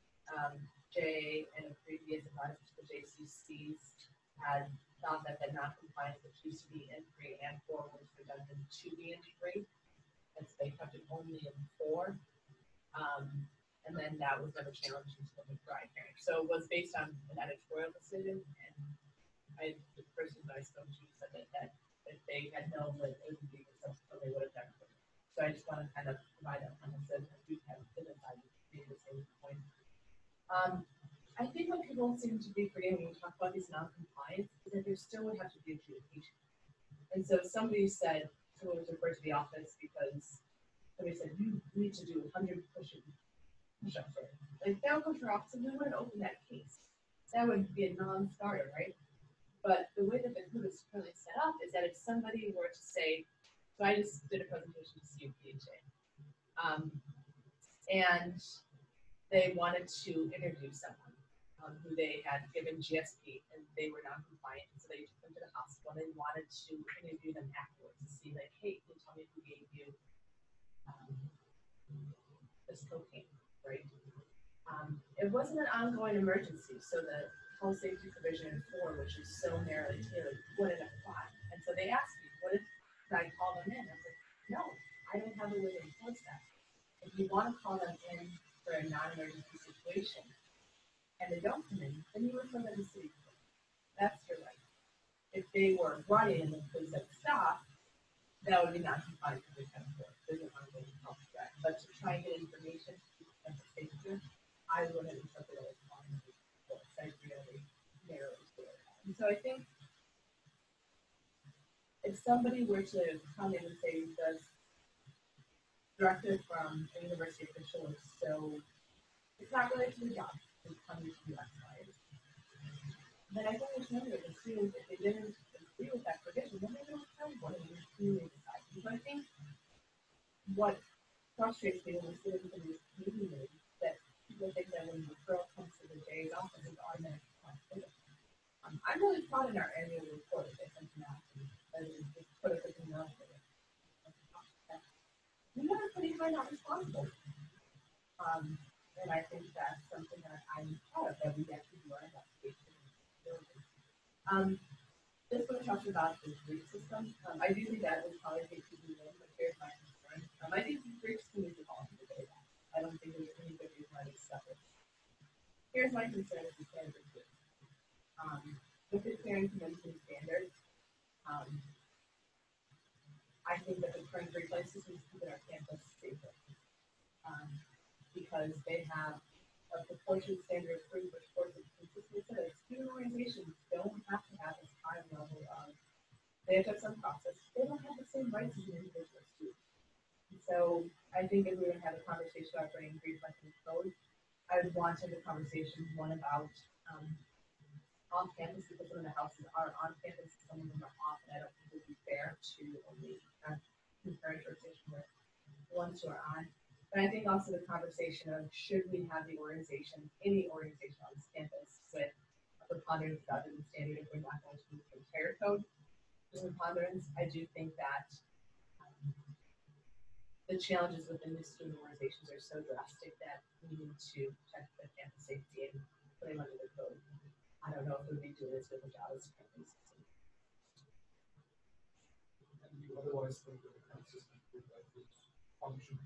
Speaker 4: J and a previous advisor to the JCCs had thought that the non-compliance, which used to be in 3 and 4, was redundant to be in 3, and so they kept it only in 4. And then that was never challenged until the McBride hearing. So it was based on an editorial decision, and the person that I spoke to said that if they had known that it would be successful, they would have done it. So I just want to kind of provide that context that we have decided to be the same point. I think what people seem to be forgetting when we talk about these non-compliance is that there still would have to be adjudication. And so somebody was referred to the office because somebody said, you need to do 100 push-ups. Like, that would go to our office and we wouldn't open that case. That would be a non-starter, right? But the way that the code is currently set up is that if somebody were to say, so I just did a presentation to CUPHA, and they wanted to interview someone who they had given GSP and they were non-compliant, so they took them to the hospital and they wanted to interview them afterwards to see, like, hey, can you tell me who gave you this cocaine, right? It wasn't an ongoing emergency, so the health safety provision in 4, which is so narrowly tailored, wouldn't apply. And so they asked me, what if I call them in? I was like, no, I don't have a way to enforce that. If you want to call them in for a non-emergency situation and they don't come in, then you refer them to city court. That's your right. If they were running and the police had stopped, that would be non-compliant with the kind of court. There's an ongoing health threat. But to try and get information and to save you, I would have interpreted it as court. I really narrowly tailored that. And so I think if somebody were to come in and say the directive from a university official is so it's not related to the job, it's coming to the outside, then I think it's wonder if the students, if they didn't agree with that provision, then they don't tell what it is to decide. So I think what And I think that's something that I'm proud of, that we get to do our investigation. Just when we talked about the Greek system, I do think that would probably take people in, but here's my concern. I think the Greek system is evolving to data. I don't think there's any good reason why it's separate. Here's my concern with the standard group. With the clearing convention standards, I think that the current Greek life system is keeping our campus safer. Because they have a proportion standard approved, which of course is consistent with it. Student organizations don't have to have this high level of, they have to have some process. They don't have the same rights as an individual student. And so I think if we were to have a conversation about bringing Greek life in the code, I would want to have a conversation, one about off campus, because some of the houses are on campus, some of them are off, and I don't think it would be fair to only compare jurisdiction with ones who are on. But I think also the conversation of should we have the organization, any organization on this campus with a preponderance rather than standard if we're not going to move the entire code to preponderance. I do think that the challenges within the student organizations are so drastic that we need to protect the campus safety and put them under the code. I don't know if we would be doing this with a JavaScript system.
Speaker 3: And you otherwise think that the current system is functioning?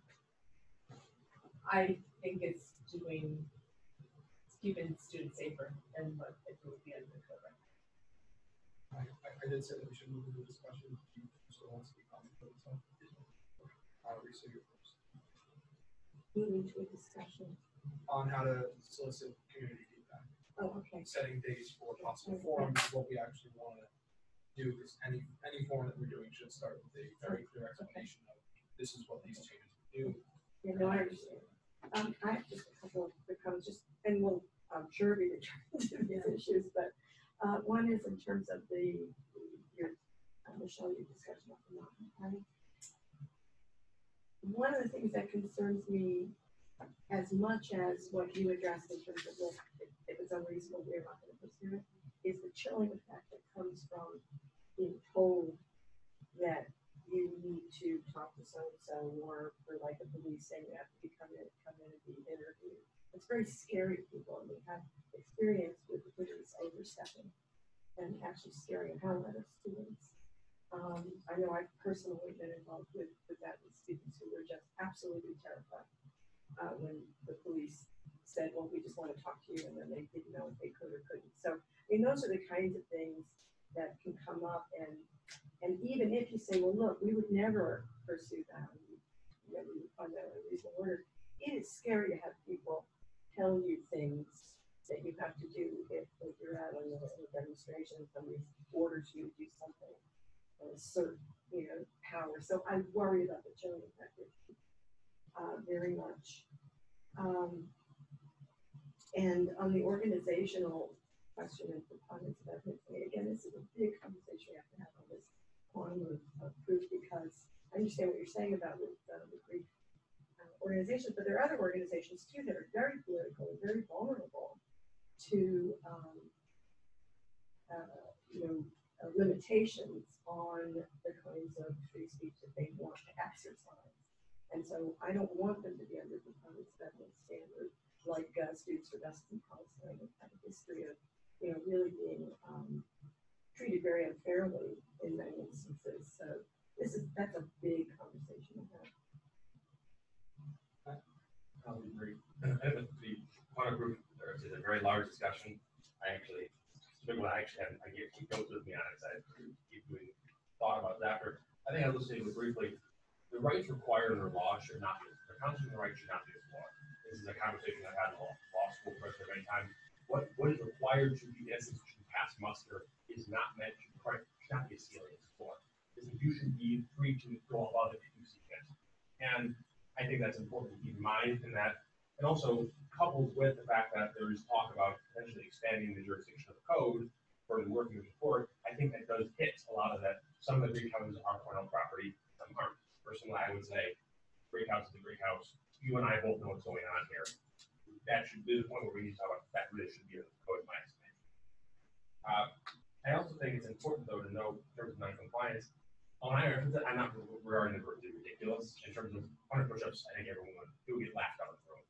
Speaker 4: I think it's keeping students safer and what it would be under the code right now.
Speaker 3: I did say that we should move into discussion. Do you still want to speak on the so? Lisa, you're first.
Speaker 7: Moving to a discussion.
Speaker 3: On how to solicit community feedback.
Speaker 7: Oh, okay.
Speaker 3: Setting dates for possible forums, what we actually want to do, because any forum that we're doing should start with a very clear explanation of this is what these changes do.
Speaker 7: Yeah, no, I understand. I have just a couple of quick comments, and we'll, I'm sure we return to these issues, but one is in terms of Michelle, your discussion about the mountain planning. One of the things that concerns me as much as what you addressed in terms of if it's unreasonable, we're not going to pursue it, is the chilling effect that comes from being told that you need to talk to so-and-so, or for like the police saying you have to come in and be interviewed. It's very scary to people, and we have experience with the police overstepping and actually scaring the hell out of students. I know I've personally been involved with that with students who were just absolutely terrified when the police said, well, we just want to talk to you, and then they didn't know if they could or couldn't. So, I mean, those are the kinds of things that can come up, and even if you say, well, look, we would never pursue that, we would find that a reasonable order, it is scary to have people tell you things that you have to do if you're out on a demonstration and somebody orders you to do something or assert, power. So I worry about the chilling effect very much. And on the organizational question and preponderance of evidence, again, this is a big conversation we have to have on this quantum of proof, because I understand what you're saying about with the Greek organizations, but there are other organizations too that are very political and very vulnerable to limitations on the kinds of free speech that they want to exercise. And so I don't want them to be under the preponderance of evidence standard, like Students for Justice in Palestine have a history of really being treated very unfairly in many instances. So that's a big conversation to have.
Speaker 2: I would agree. The quantum proof is a very large discussion. I keep notes with me on it. I keep doing thought about it after. I think I'll just say briefly, the rights required under law should not be, the constitutional rights should not be explored. This is a conversation I've had in law school for many times. What is required to be this institution pass muster is not meant to should not be a ceiling for. This institution be free to go above it if you see fit. And I think that's important to keep in mind, and also coupled with the fact that there is talk about potentially expanding the jurisdiction of the code for the working report. I think that does hit a lot of that. Some of the Greek houses are Cornell property, some aren't. Personally, I would say Greek house is a Greek house. You and I both know what's going on here. That should be the point where we need to talk about that really should be in the code, in my estimation. I also think it's important, though, to know in terms of non-compliance. I'm not regarding it as ridiculous in terms of 100 push-ups. I think everyone would get laughed out of the room.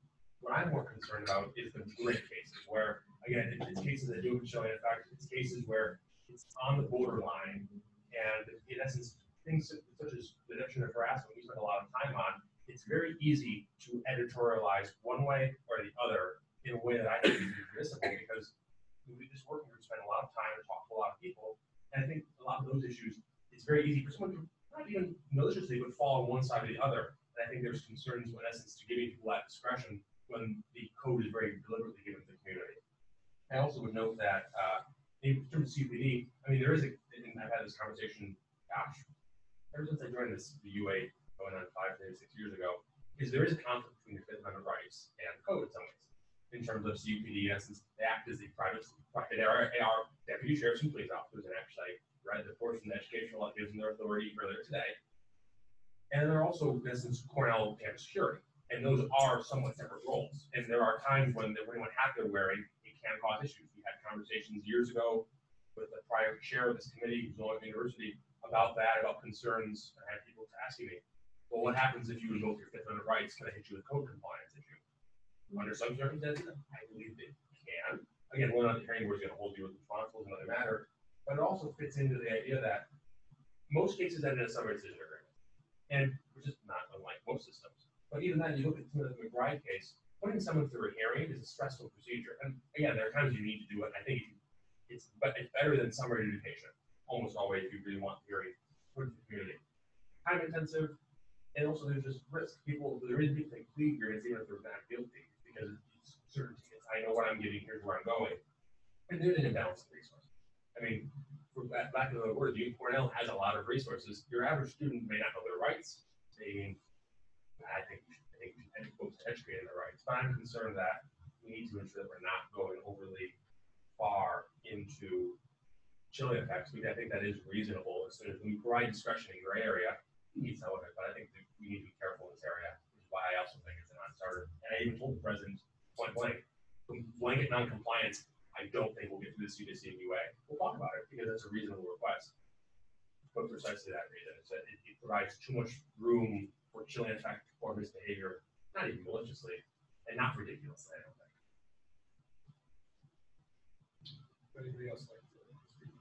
Speaker 2: What I'm more concerned about is the grid cases where, again, it's cases that do show an effect. It's cases where it's on the borderline, and in essence, things such as the definition of harassment we spend a lot of time on. It's very easy to editorialize one way or the other in a way that I think is permissible because this working group spend a lot of time and talk to a lot of people, and I think a lot of those issues, it's very easy for someone to not even maliciously but fall on one side or the other. And I think there's concerns in essence to giving people that discretion when the code is very deliberately given to the community. I also would note that in terms of CPD, I mean, there is and I've had this conversation, gosh, ever since I joined the UA going on 5 to 6 years ago, is there is a conflict between the Fifth Amendment rights and the code in some ways. In terms of CUPD, in essence, they act as the private, they are deputy sheriffs and police officers, and actually read the portion of the educational law gives them their authority earlier today. And they're also, in essence, Cornell campus security. And those are somewhat separate roles. And there are times when depending on what hat they're wearing, it can cause issues. We had conversations years ago with the prior chair of this committee, who's on the university, about that, about concerns. I had people asking me, well, what happens if you invoke your Fifth Amendment rights? Can I hit you with code compliance issue? Under some circumstances, I believe they can. Again, we're not the hearing board is going to hold you responsible is another matter, but it also fits into the idea that most cases end in a summary decision agreement, and which is not unlike most systems. But even then, you look at the McBride case, putting someone through a hearing is a stressful procedure. And again, there are times you need to do it. I think it's better than summary adjudication, almost always if you really want the hearing for the community. Time intensive, and also there's just risk. There is people that plead agreements even if they're not guilty. Because it's certainty. I know what I'm getting, here's where I'm going. And there's an imbalance of resources. I mean, for back to the word, Cornell has a lot of resources. Your average student may not know their rights. I think folks to educate in their rights. But I'm concerned that we need to ensure that we're not going overly far into chilling effects. I think that is reasonable. As soon as we provide discretion in gray area, we need some of it. But I think that we need to be careful in this area. Why I also think it's a non-starter. And I even told the president point blank, blanket non-compliance, I don't think we'll get through the CDC and UA. We'll talk about it because it's a reasonable request. But precisely that reason, it provides too much room for chilling effect or misbehavior, not even maliciously, and not ridiculously, I don't think.
Speaker 3: Anybody else like to speak?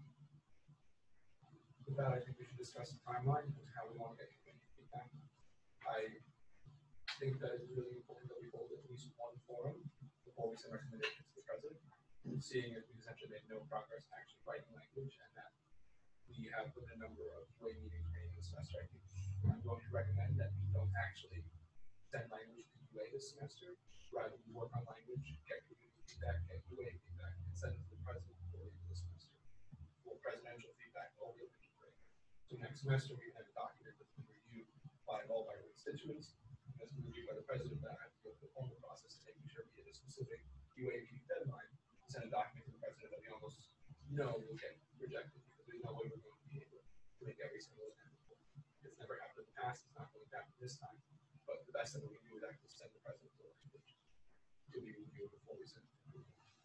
Speaker 3: With that, I think we should discuss the timeline and how we want to get community feedback. I think that it's really important that we hold at least one forum before we send recommendations to the president, seeing if we essentially made no progress in actually writing language and that we have put a number of way meetings remaining this semester. I think I'm going to recommend that we don't actually send language to UA this semester, rather than work on language, get community feedback, get UA feedback, and send it to the president before the end of the semester. For presidential feedback, all the other great. So next semester we have a document that's been reviewed by all our constituents. As reviewed by the president, that I have to go through the formal process of making sure we hit a specific UAP deadline, send a document to the president that we almost know will get rejected because there's no way we're going to be able to make every single event before. It's never happened in the past, it's not going to happen this time. But the best thing that we can do is actually send the president the language to be reviewed before we send it.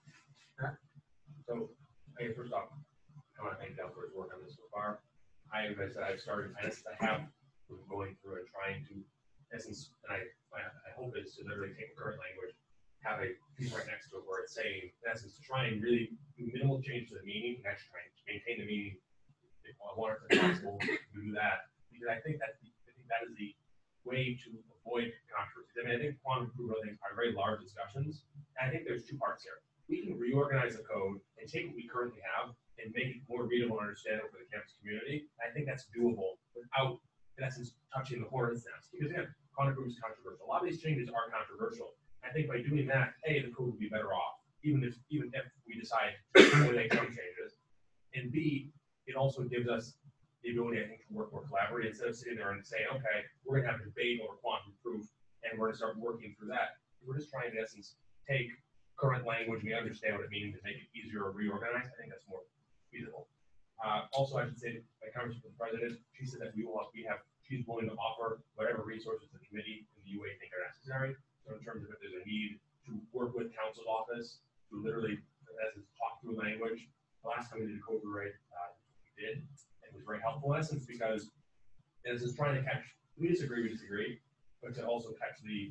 Speaker 2: So, first off, I want to thank Dell for his work on this so far. I've started, I have been going through and trying to essence, and I hope is to literally take the current language, have a piece right next to it where it's saying, in essence, to try and really do minimal change to the meaning and actually try and maintain the meaning. If I want it to possible to do that, because I think that is the way to avoid controversies. I mean, I think quantum approval things are very large discussions, and I think there's two parts here. We can reorganize the code and take what we currently have and make it more readable and understandable for the campus community. And I think that's doable without, in essence, touching the hornet's nest. Because again, quantum approval is controversial. A lot of these changes are controversial. I think by doing that, A, the code will be better off, even if we decide to make some changes. And B, it also gives us the ability, I think, to work more collaboratively instead of sitting there and saying, okay, we're gonna have a debate over quantum proof and we're gonna start working through that. We're just trying to, in essence, take current language, we understand what it means to make it easier to reorganize. I think that's more feasible. Also, I should say, my conversation with the president, she said that she's willing to offer whatever resources the committee and the UA think are necessary. So in terms of if there's a need to work with counsel's office to literally, as it's talk through language. The last time we did a code rewrite, we did, and it was very helpful in essence because it is trying to catch, we disagree, but to also catch the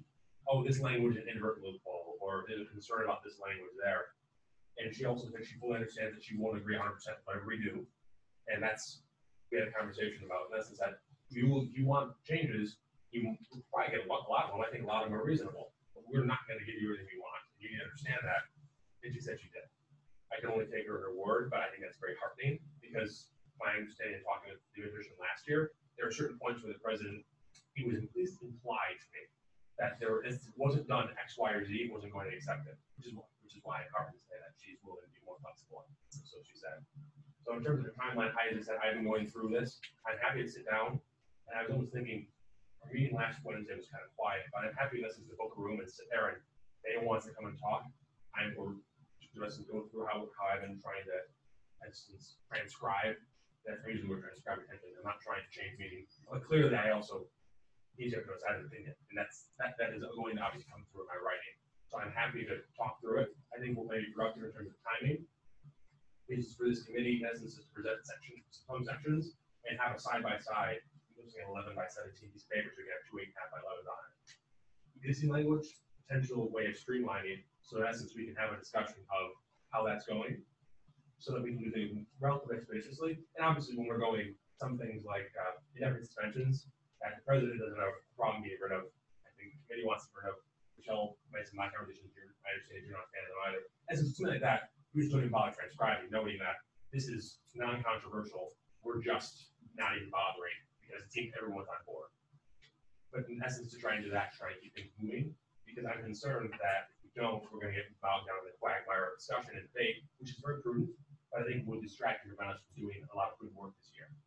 Speaker 2: oh, this language is an inadvertent loophole, or there's a concern about this language there. And she also said she fully understands that she won't agree 100% with whatever we do. And that's, we had a conversation about, in essence, that if you want changes, you will probably get a lot of them. I think a lot of them are reasonable, but we're not going to give you everything we want. You need to understand that. And she said she did. I can only take her at her word, but I think that's very heartening because my understanding talking with the administration last year, there are certain points where the president, he was at least implied to me that it wasn't done X, Y, or Z, wasn't going to accept it, which is why I heartened to say that she's willing to be more flexible. So she said. So in terms of the timeline, as I said, I've been going through this. I'm happy to sit down, and I was almost thinking, our meeting last Wednesday was kind of quiet, but I'm happy to listen to the book room and sit there, and if anyone wants to come and talk, we're just going through how I've been trying to, for instance, transcribe. That's usually we're transcribing attention. I'm not trying to change meaning, but clearly I also need to have an opinion, and that is going to obviously come through in my writing. So I'm happy to talk through it. I think we'll maybe productive in terms of timing. Is for this committee, in essence, is to present some sections and have a side-by-side, using an 11 by 17 piece of paper, so you can have 2 8.5 by 11 on it. Existing language, potential way of streamlining, so in essence, we can have a discussion of how that's going, so that we can do things relatively expeditiously. And obviously, when we're going, some things like indefinite suspensions, that the president doesn't have a problem getting rid of, I think the committee wants to get rid of. Michelle made some my conversations here. I understand you're not a fan of them either. And so something like that, we just don't even bother transcribing, knowing that this is non-controversial. We're just not even bothering because it seems everyone's on board. But in essence, to try and do that, try and keep things moving, because I'm concerned that if we don't, we're going to get bogged down in the quagmire of discussion and debate, which is very prudent, but I think will distract and prevent us from doing a lot of good work this year.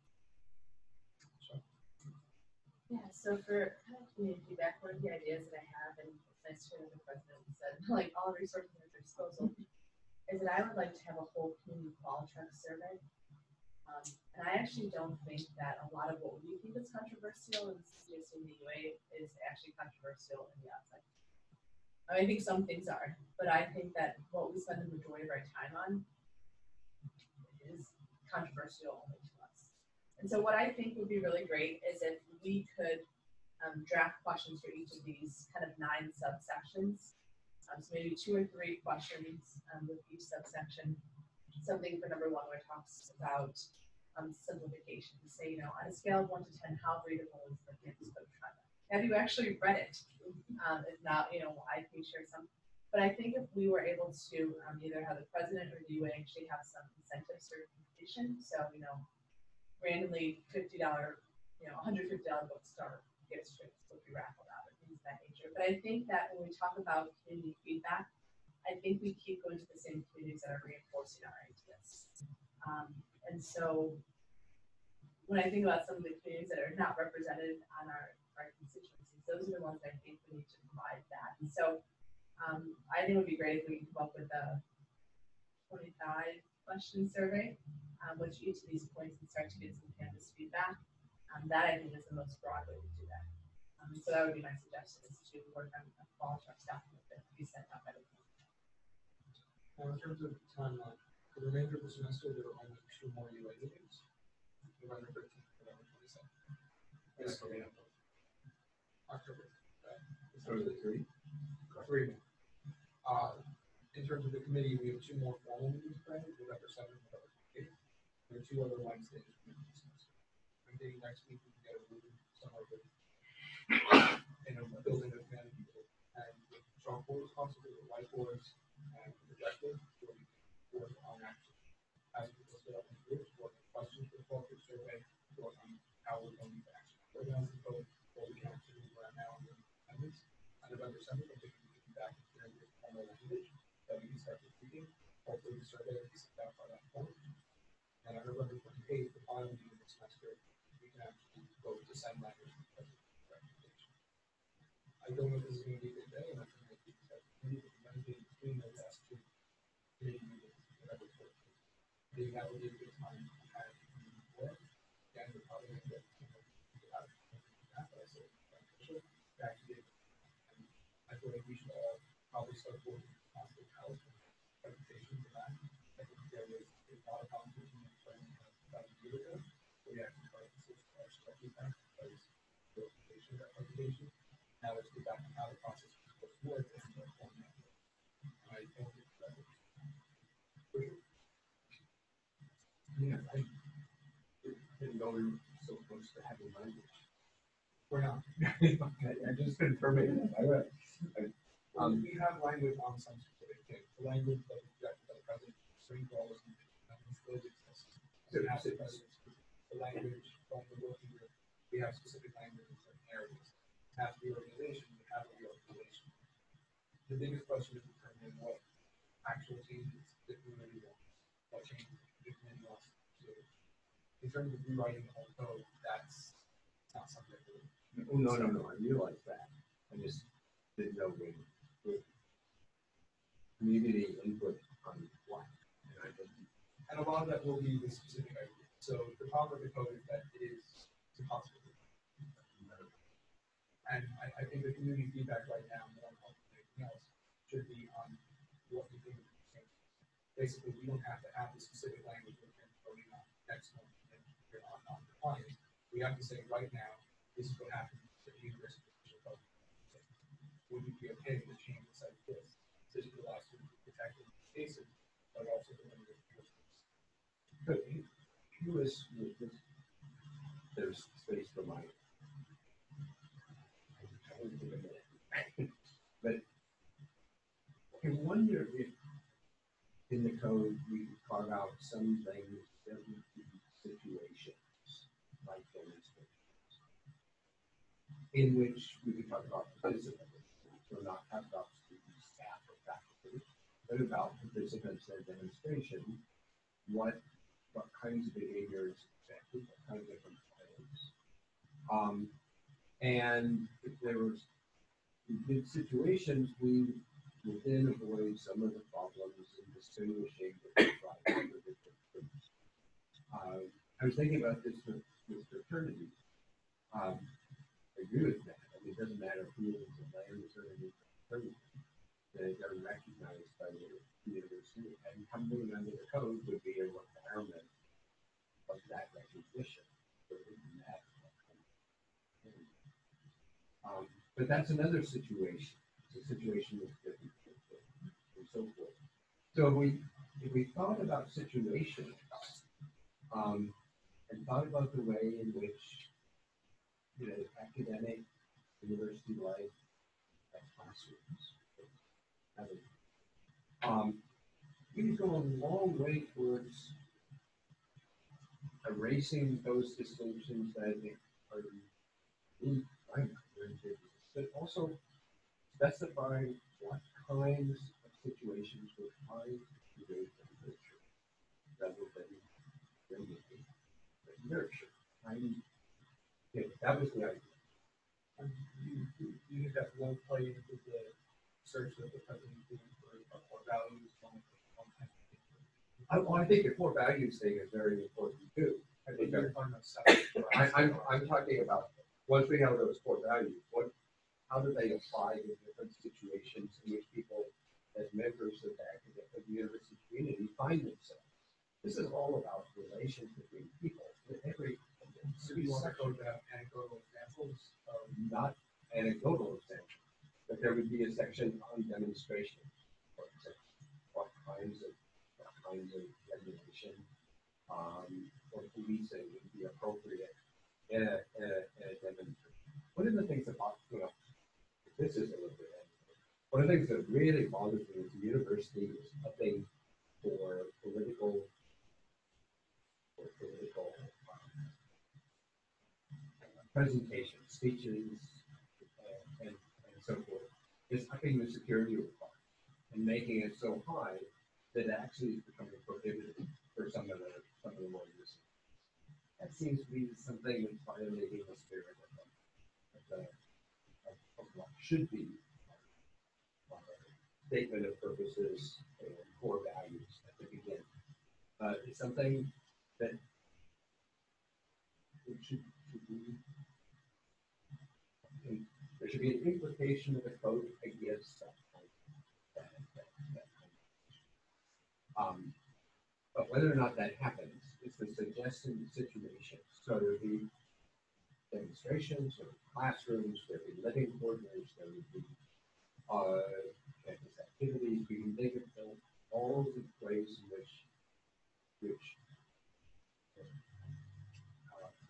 Speaker 4: Yeah, so for kind of community feedback, one of the ideas that I have, and it's nice to hear the president said, like all resources at their disposal, is that I would like to have a whole community quality truck survey. And I actually don't think that a lot of what we think is controversial in the UA is actually controversial in the outside. I think some things are, but I think that what we spend the majority of our time on is controversial only to us. And so what I think would be really great is if we could draft questions for each of these kind of 9 subsections. So maybe 2 or 3 questions with each subsection. Something for number 1 where it talks about simplification. Say, on a scale of 1 to 10, how readable is the Campus Code Tribal? Have you actually read it? If not, I can share some. But I think if we were able to either have the president or the UA actually have some incentive certification, so randomly $50, $150 bookstore gift strips will be raffled out or things of that nature. But I think that when we talk about community feedback, I think we keep going to the same communities that are reinforcing our ideas. And so when I think about some of the communities that are not represented on our constituencies, those are the ones I think we need to provide that. And so I think it would be great if we could come up with a 25-question survey, which each of these points and start to get some canvas feedback. That I think is the most broad way to do that. So that would be my suggestion, is to work on a quality truck document that can be sent out by the community.
Speaker 3: In terms of timeline, for the remainder of the semester, there are only 2 more UA meetings, November 13th, November 22nd.
Speaker 2: Yes, for me.
Speaker 3: October.
Speaker 5: So is it 3?
Speaker 3: 3 more. In terms of the committee, we have 2 more formal meetings planned, November 7th, November 8th. There are 2 other Wednesdays. I'm thinking next week we can get a room somewhere with in a building that's managed and with chalkboards, possibly with whiteboards and projectors, where we can work on action. As people set up in groups, work on questions for the quality survey, work on how we're going to actually organize the vote, what we can actually do right now in the attendance. On November 7th, I think we can be back in the formal language that we can start repeating. Hopefully the survey will be sent out by that point. And on November 28th, the final meeting of the semester, we can actually vote to send language to the president's recommendation. I don't know if this is going to be a good day, and I think that Wednesday between those last 2 committee meetings, November 14th. I think that would be a good time to have a meeting before. Again, we're probably going to get that, but I say it's beneficial to actually get. And I feel like we should all probably start working on the house presentation for that. I think there was a lot of competition about a year ago. We actually started to switch our feedback because the presentation of that presentation. Now let's get back on how the process was
Speaker 1: know we're so close to having language.
Speaker 3: We're not.
Speaker 1: I'm just confirming that.
Speaker 3: We have language on some specific things. The language that was rejected by the president, spring calls, those exist. We have the president's, the language from the working group, we have specific language in certain areas. It has reorganization, we have a reorganization. The biggest question is determining what actual changes the community wants, what changes the community wants to do. In terms of rewriting the whole code, that's not something that we.
Speaker 1: No, I realize that. I just didn't know when community input on what. And I didn't.
Speaker 3: And a lot of that will be the specific idea. So the problem with the code is that it is impossible. And I think the community feedback right now, more than anything else, should be on what we think is change. Basically, we don't have to have the specific language we're voting on next month and we're on non-compliance. We have to say right now, this is what happens if the university would you be okay with changes like this? This would allow you to protect the cases, but also the limited
Speaker 1: But there's space for my. But I wonder if in the code we could carve out some language that would be situations like demonstrations, in which we could talk about participants, so not have about student staff or faculty, but about participants in a demonstration, what kinds of behaviors expected, what kind of different plans. And if there was in situations, we would then avoid some of the problems in distinguishing different tribes or different groups. I was thinking about this with fraternity. I agree with that. I mean, it doesn't matter who is a land or a fraternity. They are recognized by the university, and coming under the code would be a requirement of that recognition. But that's another situation. It's a situation that's different and so forth. So if we thought about situations and thought about the way in which academic university life at classrooms, we could go a long way towards erasing those distinctions that I think are in but also specify what kinds of situations we're trying to create in literature rather than nurture. That was the idea.
Speaker 3: You think that won't play into the search that the president is doing for core values?
Speaker 1: I think the core values thing is very important too.
Speaker 3: I think you're talking about separate.
Speaker 1: I'm talking about once we have those core values, how do they apply to different situations in which people, as members of the university community, find themselves? This is all about relations between people.
Speaker 3: So you want to go to anecdotal examples of
Speaker 1: not anecdotal examples, but there would be a section on demonstration, for example, what kinds of regulation or policing would be appropriate in a demonstration. One of the things about, this is a little bit, one of the things that really bothers me is the university is upping for political presentations, speeches, and so forth, is upping the security requirement and making it so high that it actually is becoming prohibited for some of the more users. That seems to be something that's violating the spirit of what should be statement of purposes and core values at the beginning. It's something that it should be. There should be an implication of the code against that but whether or not that happens is the suggested situation. So there would be demonstrations, there would be classrooms, there would be living quarters, there would be campus activities. We can think of all the ways in which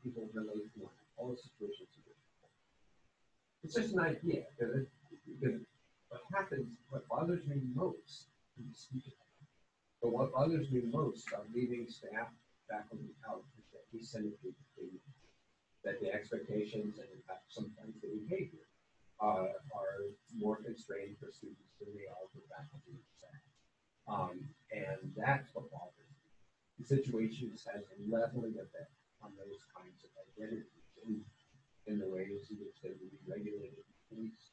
Speaker 1: people relate to one, all the situations are different. It's just an idea, because what happens, what bothers me most, but what bothers me most are leaving staff, faculty out, is that we send it to that the expectations and in fact sometimes the behavior are more constrained for students than they are for faculty and staff. And that's what bothers me. The situations has a leveling effect on those kinds of identities in the ways in which they will be regulated and policed.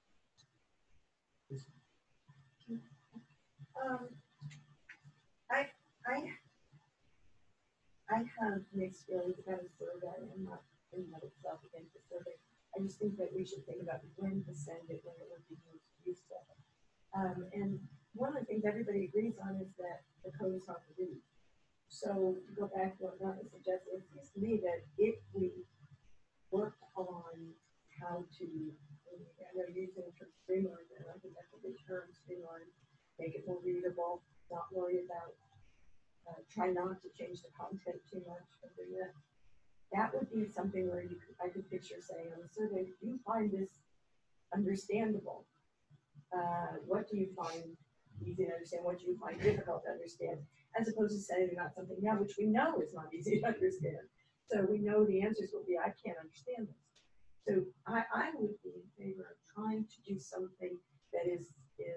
Speaker 7: I have mixed feelings about a survey. I'm not in and of itself against the survey. I just think that we should think about when to send it, when it would be most useful. And one of the things everybody agrees on is that the code is hard to read. So to go back to what Martin suggested, it seems to me that if we worked on how to, I know using the term streamline, and I think that's a good term, streamline, make it more readable, not worry about, try not to change the content too much, something that would be something where I could picture saying on the survey, do you find this understandable? What do you find easy to understand? What do you find difficult to understand? As opposed to saying not something now, which we know is not easy to understand. So we know the answers will be, I can't understand this. So I would be in favor of trying to do something that is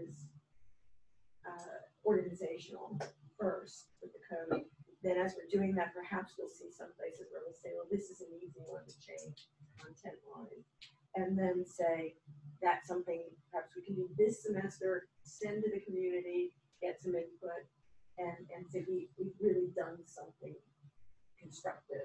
Speaker 7: organizational first with the code. Then as we're doing that, perhaps we'll see some places where we'll say, well, this is an easy one to change content line. And then say, that's something perhaps we can do this semester, send to the community, get some input, and say we've really done something constructive.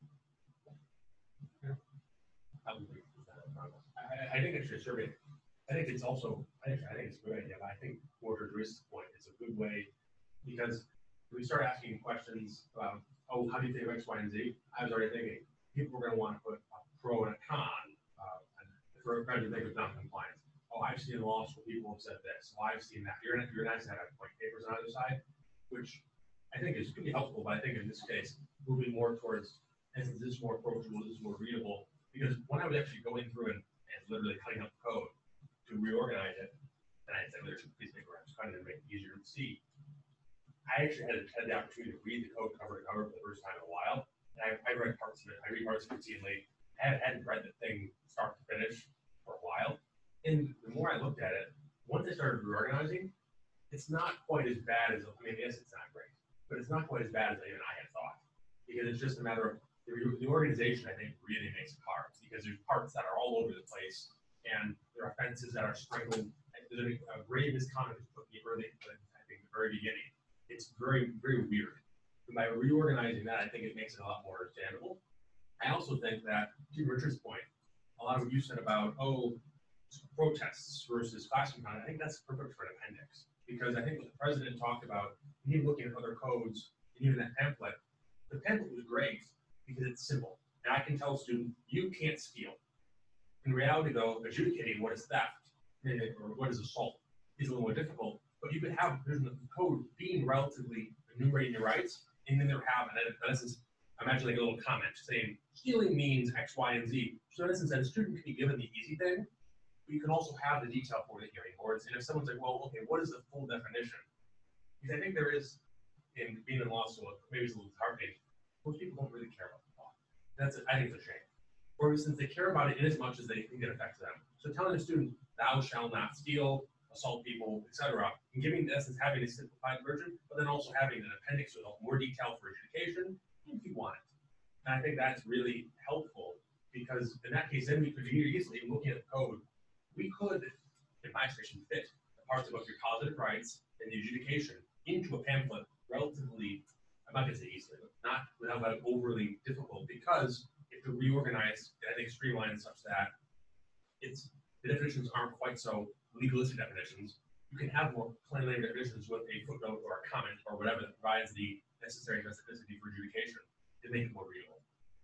Speaker 2: I think it's a survey. I think it's also, I think it's a good idea, but I think more to Dris's point, it's a good way, because if we start asking questions about, oh, how do you think of X, Y, and Z? I was already thinking, people are going to want to put a pro and a con, and for a president, think of non-compliance. Oh, I've seen law school people have said this. Oh, I've seen that. You're nice to have point papers on either side, which I think is could be helpful, but I think in this case, moving more towards, and this is more approachable, this is more readable, because when I was actually going through and literally cutting up code to reorganize it, and I said, there's a piece of paper, I was trying to make it easier to see. I actually had the opportunity to read the code cover to cover for the first time in a while, and I read parts of it. I read parts of it routinely. I hadn't read the thing start to finish for a while, and the more I looked at it, once I started reorganizing, it's not quite as bad as, I mean, yes, it's not great, but it's not quite as bad as even I had thought, because it's just a matter of the organization. I think really makes it hard, because there's parts that are all over the place, and there are fences that are sprinkled. There's a grave misconduct put me early, I think the very beginning. It's very, very weird. And by reorganizing that, I think it makes it a lot more understandable. I also think that, to Richard's point, a lot of what you said about, protests versus classroom content, I think that's perfect for an appendix. Because I think what the president talked about, and even looking at other codes, and even that template, the template was great because it's simple. And I can tell a student, you can't steal. In reality, though, adjudicating what is theft or what is assault is a little more difficult. But you could have the code being relatively enumerating your rights, and then there have, in essence, imagine like a little comment saying stealing means X, Y, and Z. So in essence, a student can be given the easy thing, but you can also have the detail for the hearing boards. And if someone's like, well, okay, what is the full definition? Because I think there is, in being in law school, maybe it's a little hard page, most people don't really care about the law. I think it's a shame. Or since they care about it in as much as they think it affects them. So telling a student, thou shalt not steal, assault people, etc., and giving, in essence, having a simplified version, but then also having an appendix with more detail for adjudication, if you want it. And I think that's really helpful, because in that case, then we could easily, looking at the code, we could, in my station, fit the parts about your positive rights and the adjudication into a pamphlet relatively, I'm not going to say easily, but not without that overly difficult, because if they're reorganized, I think streamlined such that the definitions aren't quite so legalistic definitions. You can have more plain language definitions with a footnote or a comment or whatever that provides the necessary specificity for adjudication to make it more readable.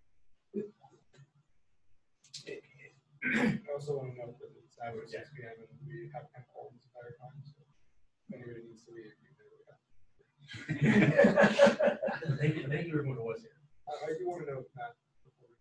Speaker 3: I also want to note that it's now at 6 p.m. and we have 10 calls this entire time, so if anybody needs to leave, you can leave.
Speaker 2: Thank you everyone who was here.
Speaker 3: I do want to note that before we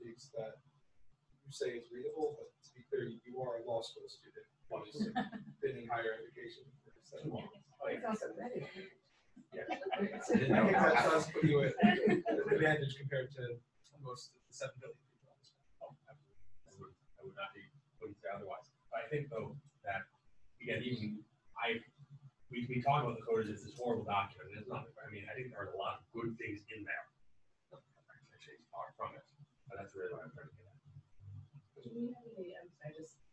Speaker 3: piece that you say is readable, but to be clear, you are a law school student, obviously, been in higher education for so long.
Speaker 4: It's also ready.
Speaker 3: Yeah. I think that does put you at an advantage compared to most of the 7 billion people on this planet.
Speaker 2: I would not be, wouldn't say otherwise. But I think though, that, again, we talk about the code as this horrible document, and it's not, I mean, I think there are a lot of good things in there. Actually, far from it, but that's really what I'm trying to get at.
Speaker 4: Do we have any, I'm sorry,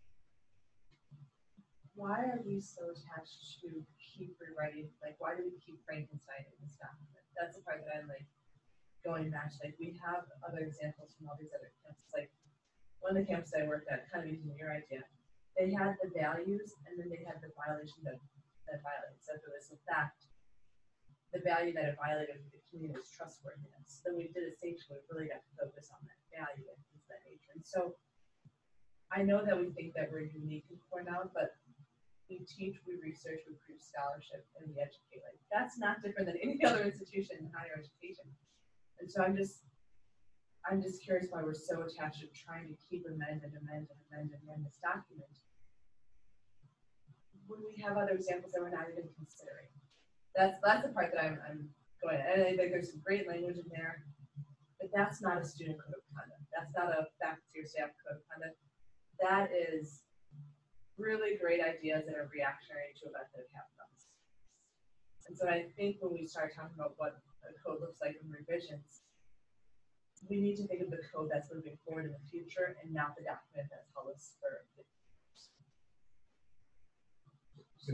Speaker 4: why are we so attached to keep rewriting, like, why do we keep Frankenstein in this document? That's the part that I'm like, going back to, like, we have other examples from all these other campuses, like, one of the campuses I worked at, kind of using your idea, they had the values, and then they had the violation that violated, so if it was in fact, the value that it violated the community's trustworthiness, then we did a station, we really got to focus on that value and things of that nature, and so, I know that we think that we're unique in Cornell, but we teach, we research, we produce scholarship, and we educate. Like, that's not different than any other institution in higher education. And so I'm just curious why we're so attached to trying to keep amend this document when we have other examples that we're not even considering. That's the part that I'm going at. And I think there's some great language in there, but that's not a student code of conduct. That's not a faculty or staff code of conduct. That is really great ideas that are reactionary to events that have happened on this. And so I think when we start talking about what a code looks like in revisions, we need to think of the code that's moving forward in the future and not the document that's held us for 50 years.
Speaker 1: So,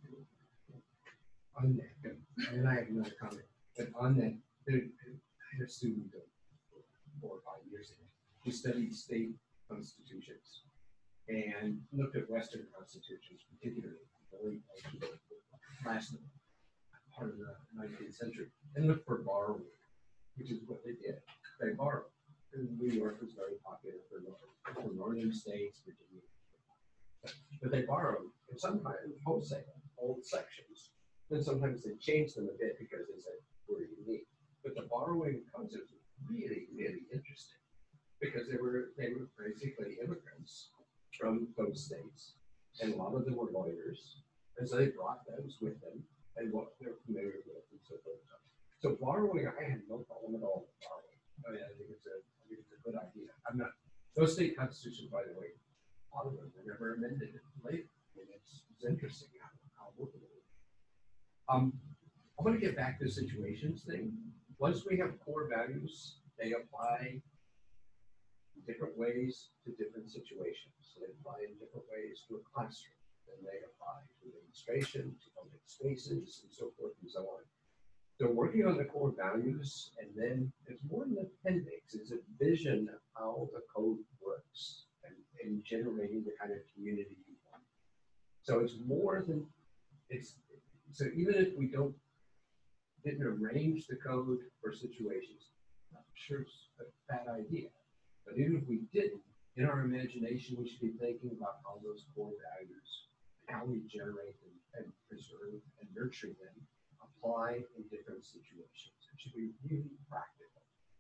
Speaker 1: on that, and I have another comment, but on that, I had a student 4 or 5 years ago who studied state constitutions and looked at Western constitutions, particularly the last part of the 19th century, and looked for borrowing, which is what they did. They borrowed. And New York was very popular for northern states, Virginia. But they borrowed, and sometimes wholesale, old sections. Then sometimes they changed them a bit because they said, we're unique. But the borrowing concept was really, really interesting because they were basically immigrants from those states, and a lot of them were lawyers, and so they brought those with them and what they're familiar with and so forth. So borrowing, I had no problem at all with borrowing. I mean, I think it's a good idea. Those state constitutions, by the way, a lot of them were never amended later. I mean, it's interesting how workable it is. I want to get back to the situations thing. Once we have core values, they apply different ways to different situations. So they apply in different ways to a classroom, and they apply to administration, to public spaces, and so forth and so on. So working on the core values, and then it's more than an appendix, it's a vision of how the code works and generating the kind of community you want. So it's more than, so even if we didn't arrange the code for situations, I'm sure it's a bad idea. But even if we didn't, in our imagination, we should be thinking about how those core values, how we generate them and preserve and nurture them, apply in different situations. It should be really practical.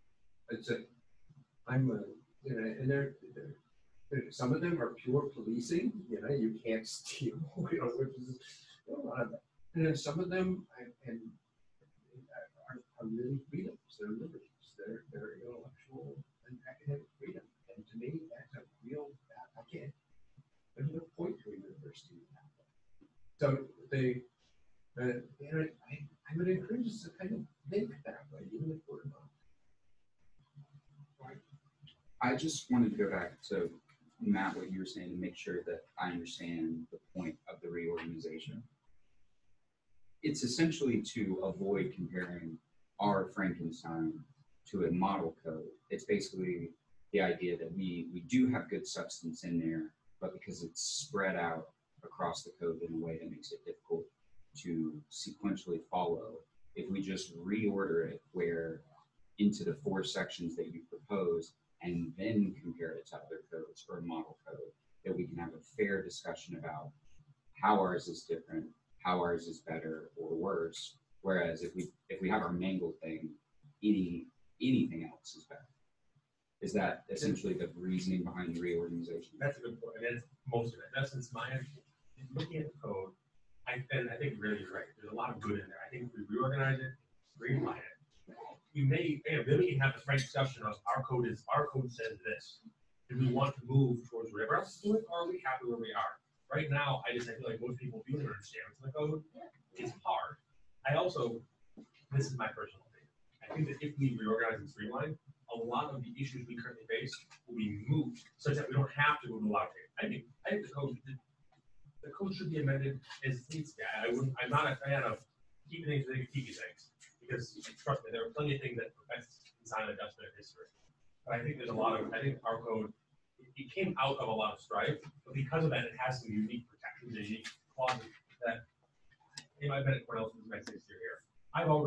Speaker 1: And some of them are pure policing. You can't steal. Which is a lot of that. And then some of them are really freedoms. They're liberties. They're intellectual and academic freedom. And to me, that's a real, I can't, there's no point to a university in that way. So I would encourage us to kind of think that way, even if we're not.
Speaker 3: Right?
Speaker 5: I just wanted to go back to Matt, what you were saying, to make sure that I understand the point of the reorganization. It's essentially to avoid comparing our Frankenstein to a model code. It's basically the idea that we do have good substance in there, but because it's spread out across the code in a way that makes it difficult to sequentially follow, if we just reorder it where into the 4 sections that you propose and then compare it to other codes or model code, that we can have a fair discussion about how ours is different, how ours is better or worse. Whereas if we have our mangled thing, anything else is better. Is that essentially the reasoning behind the reorganization?
Speaker 2: That's a good point. And that's most of it. That's since looking at the code, I think really you're right. There's a lot of good in there. I think if we reorganize it, streamline it, we may, then we can have a frank discussion of our code says this. Do we want to move towards whatever else is doing, or are we happy where we are? Right now, I feel like most people do understand what's in the code. It's hard. This is my personal opinion. I think that if we reorganize and streamline, a lot of the issues we currently face will be moved such that we don't have to go to a lot of things. I think the code should be amended as it needs to be. I'm not a fan of keeping things that keep things, because trust me, there are plenty of things that affect design adjustment history. But I think I think our code, it came out of a lot of strife, but because of that, it has some unique protections and unique clauses that, I've been at Cornell since my 6th year here. I've already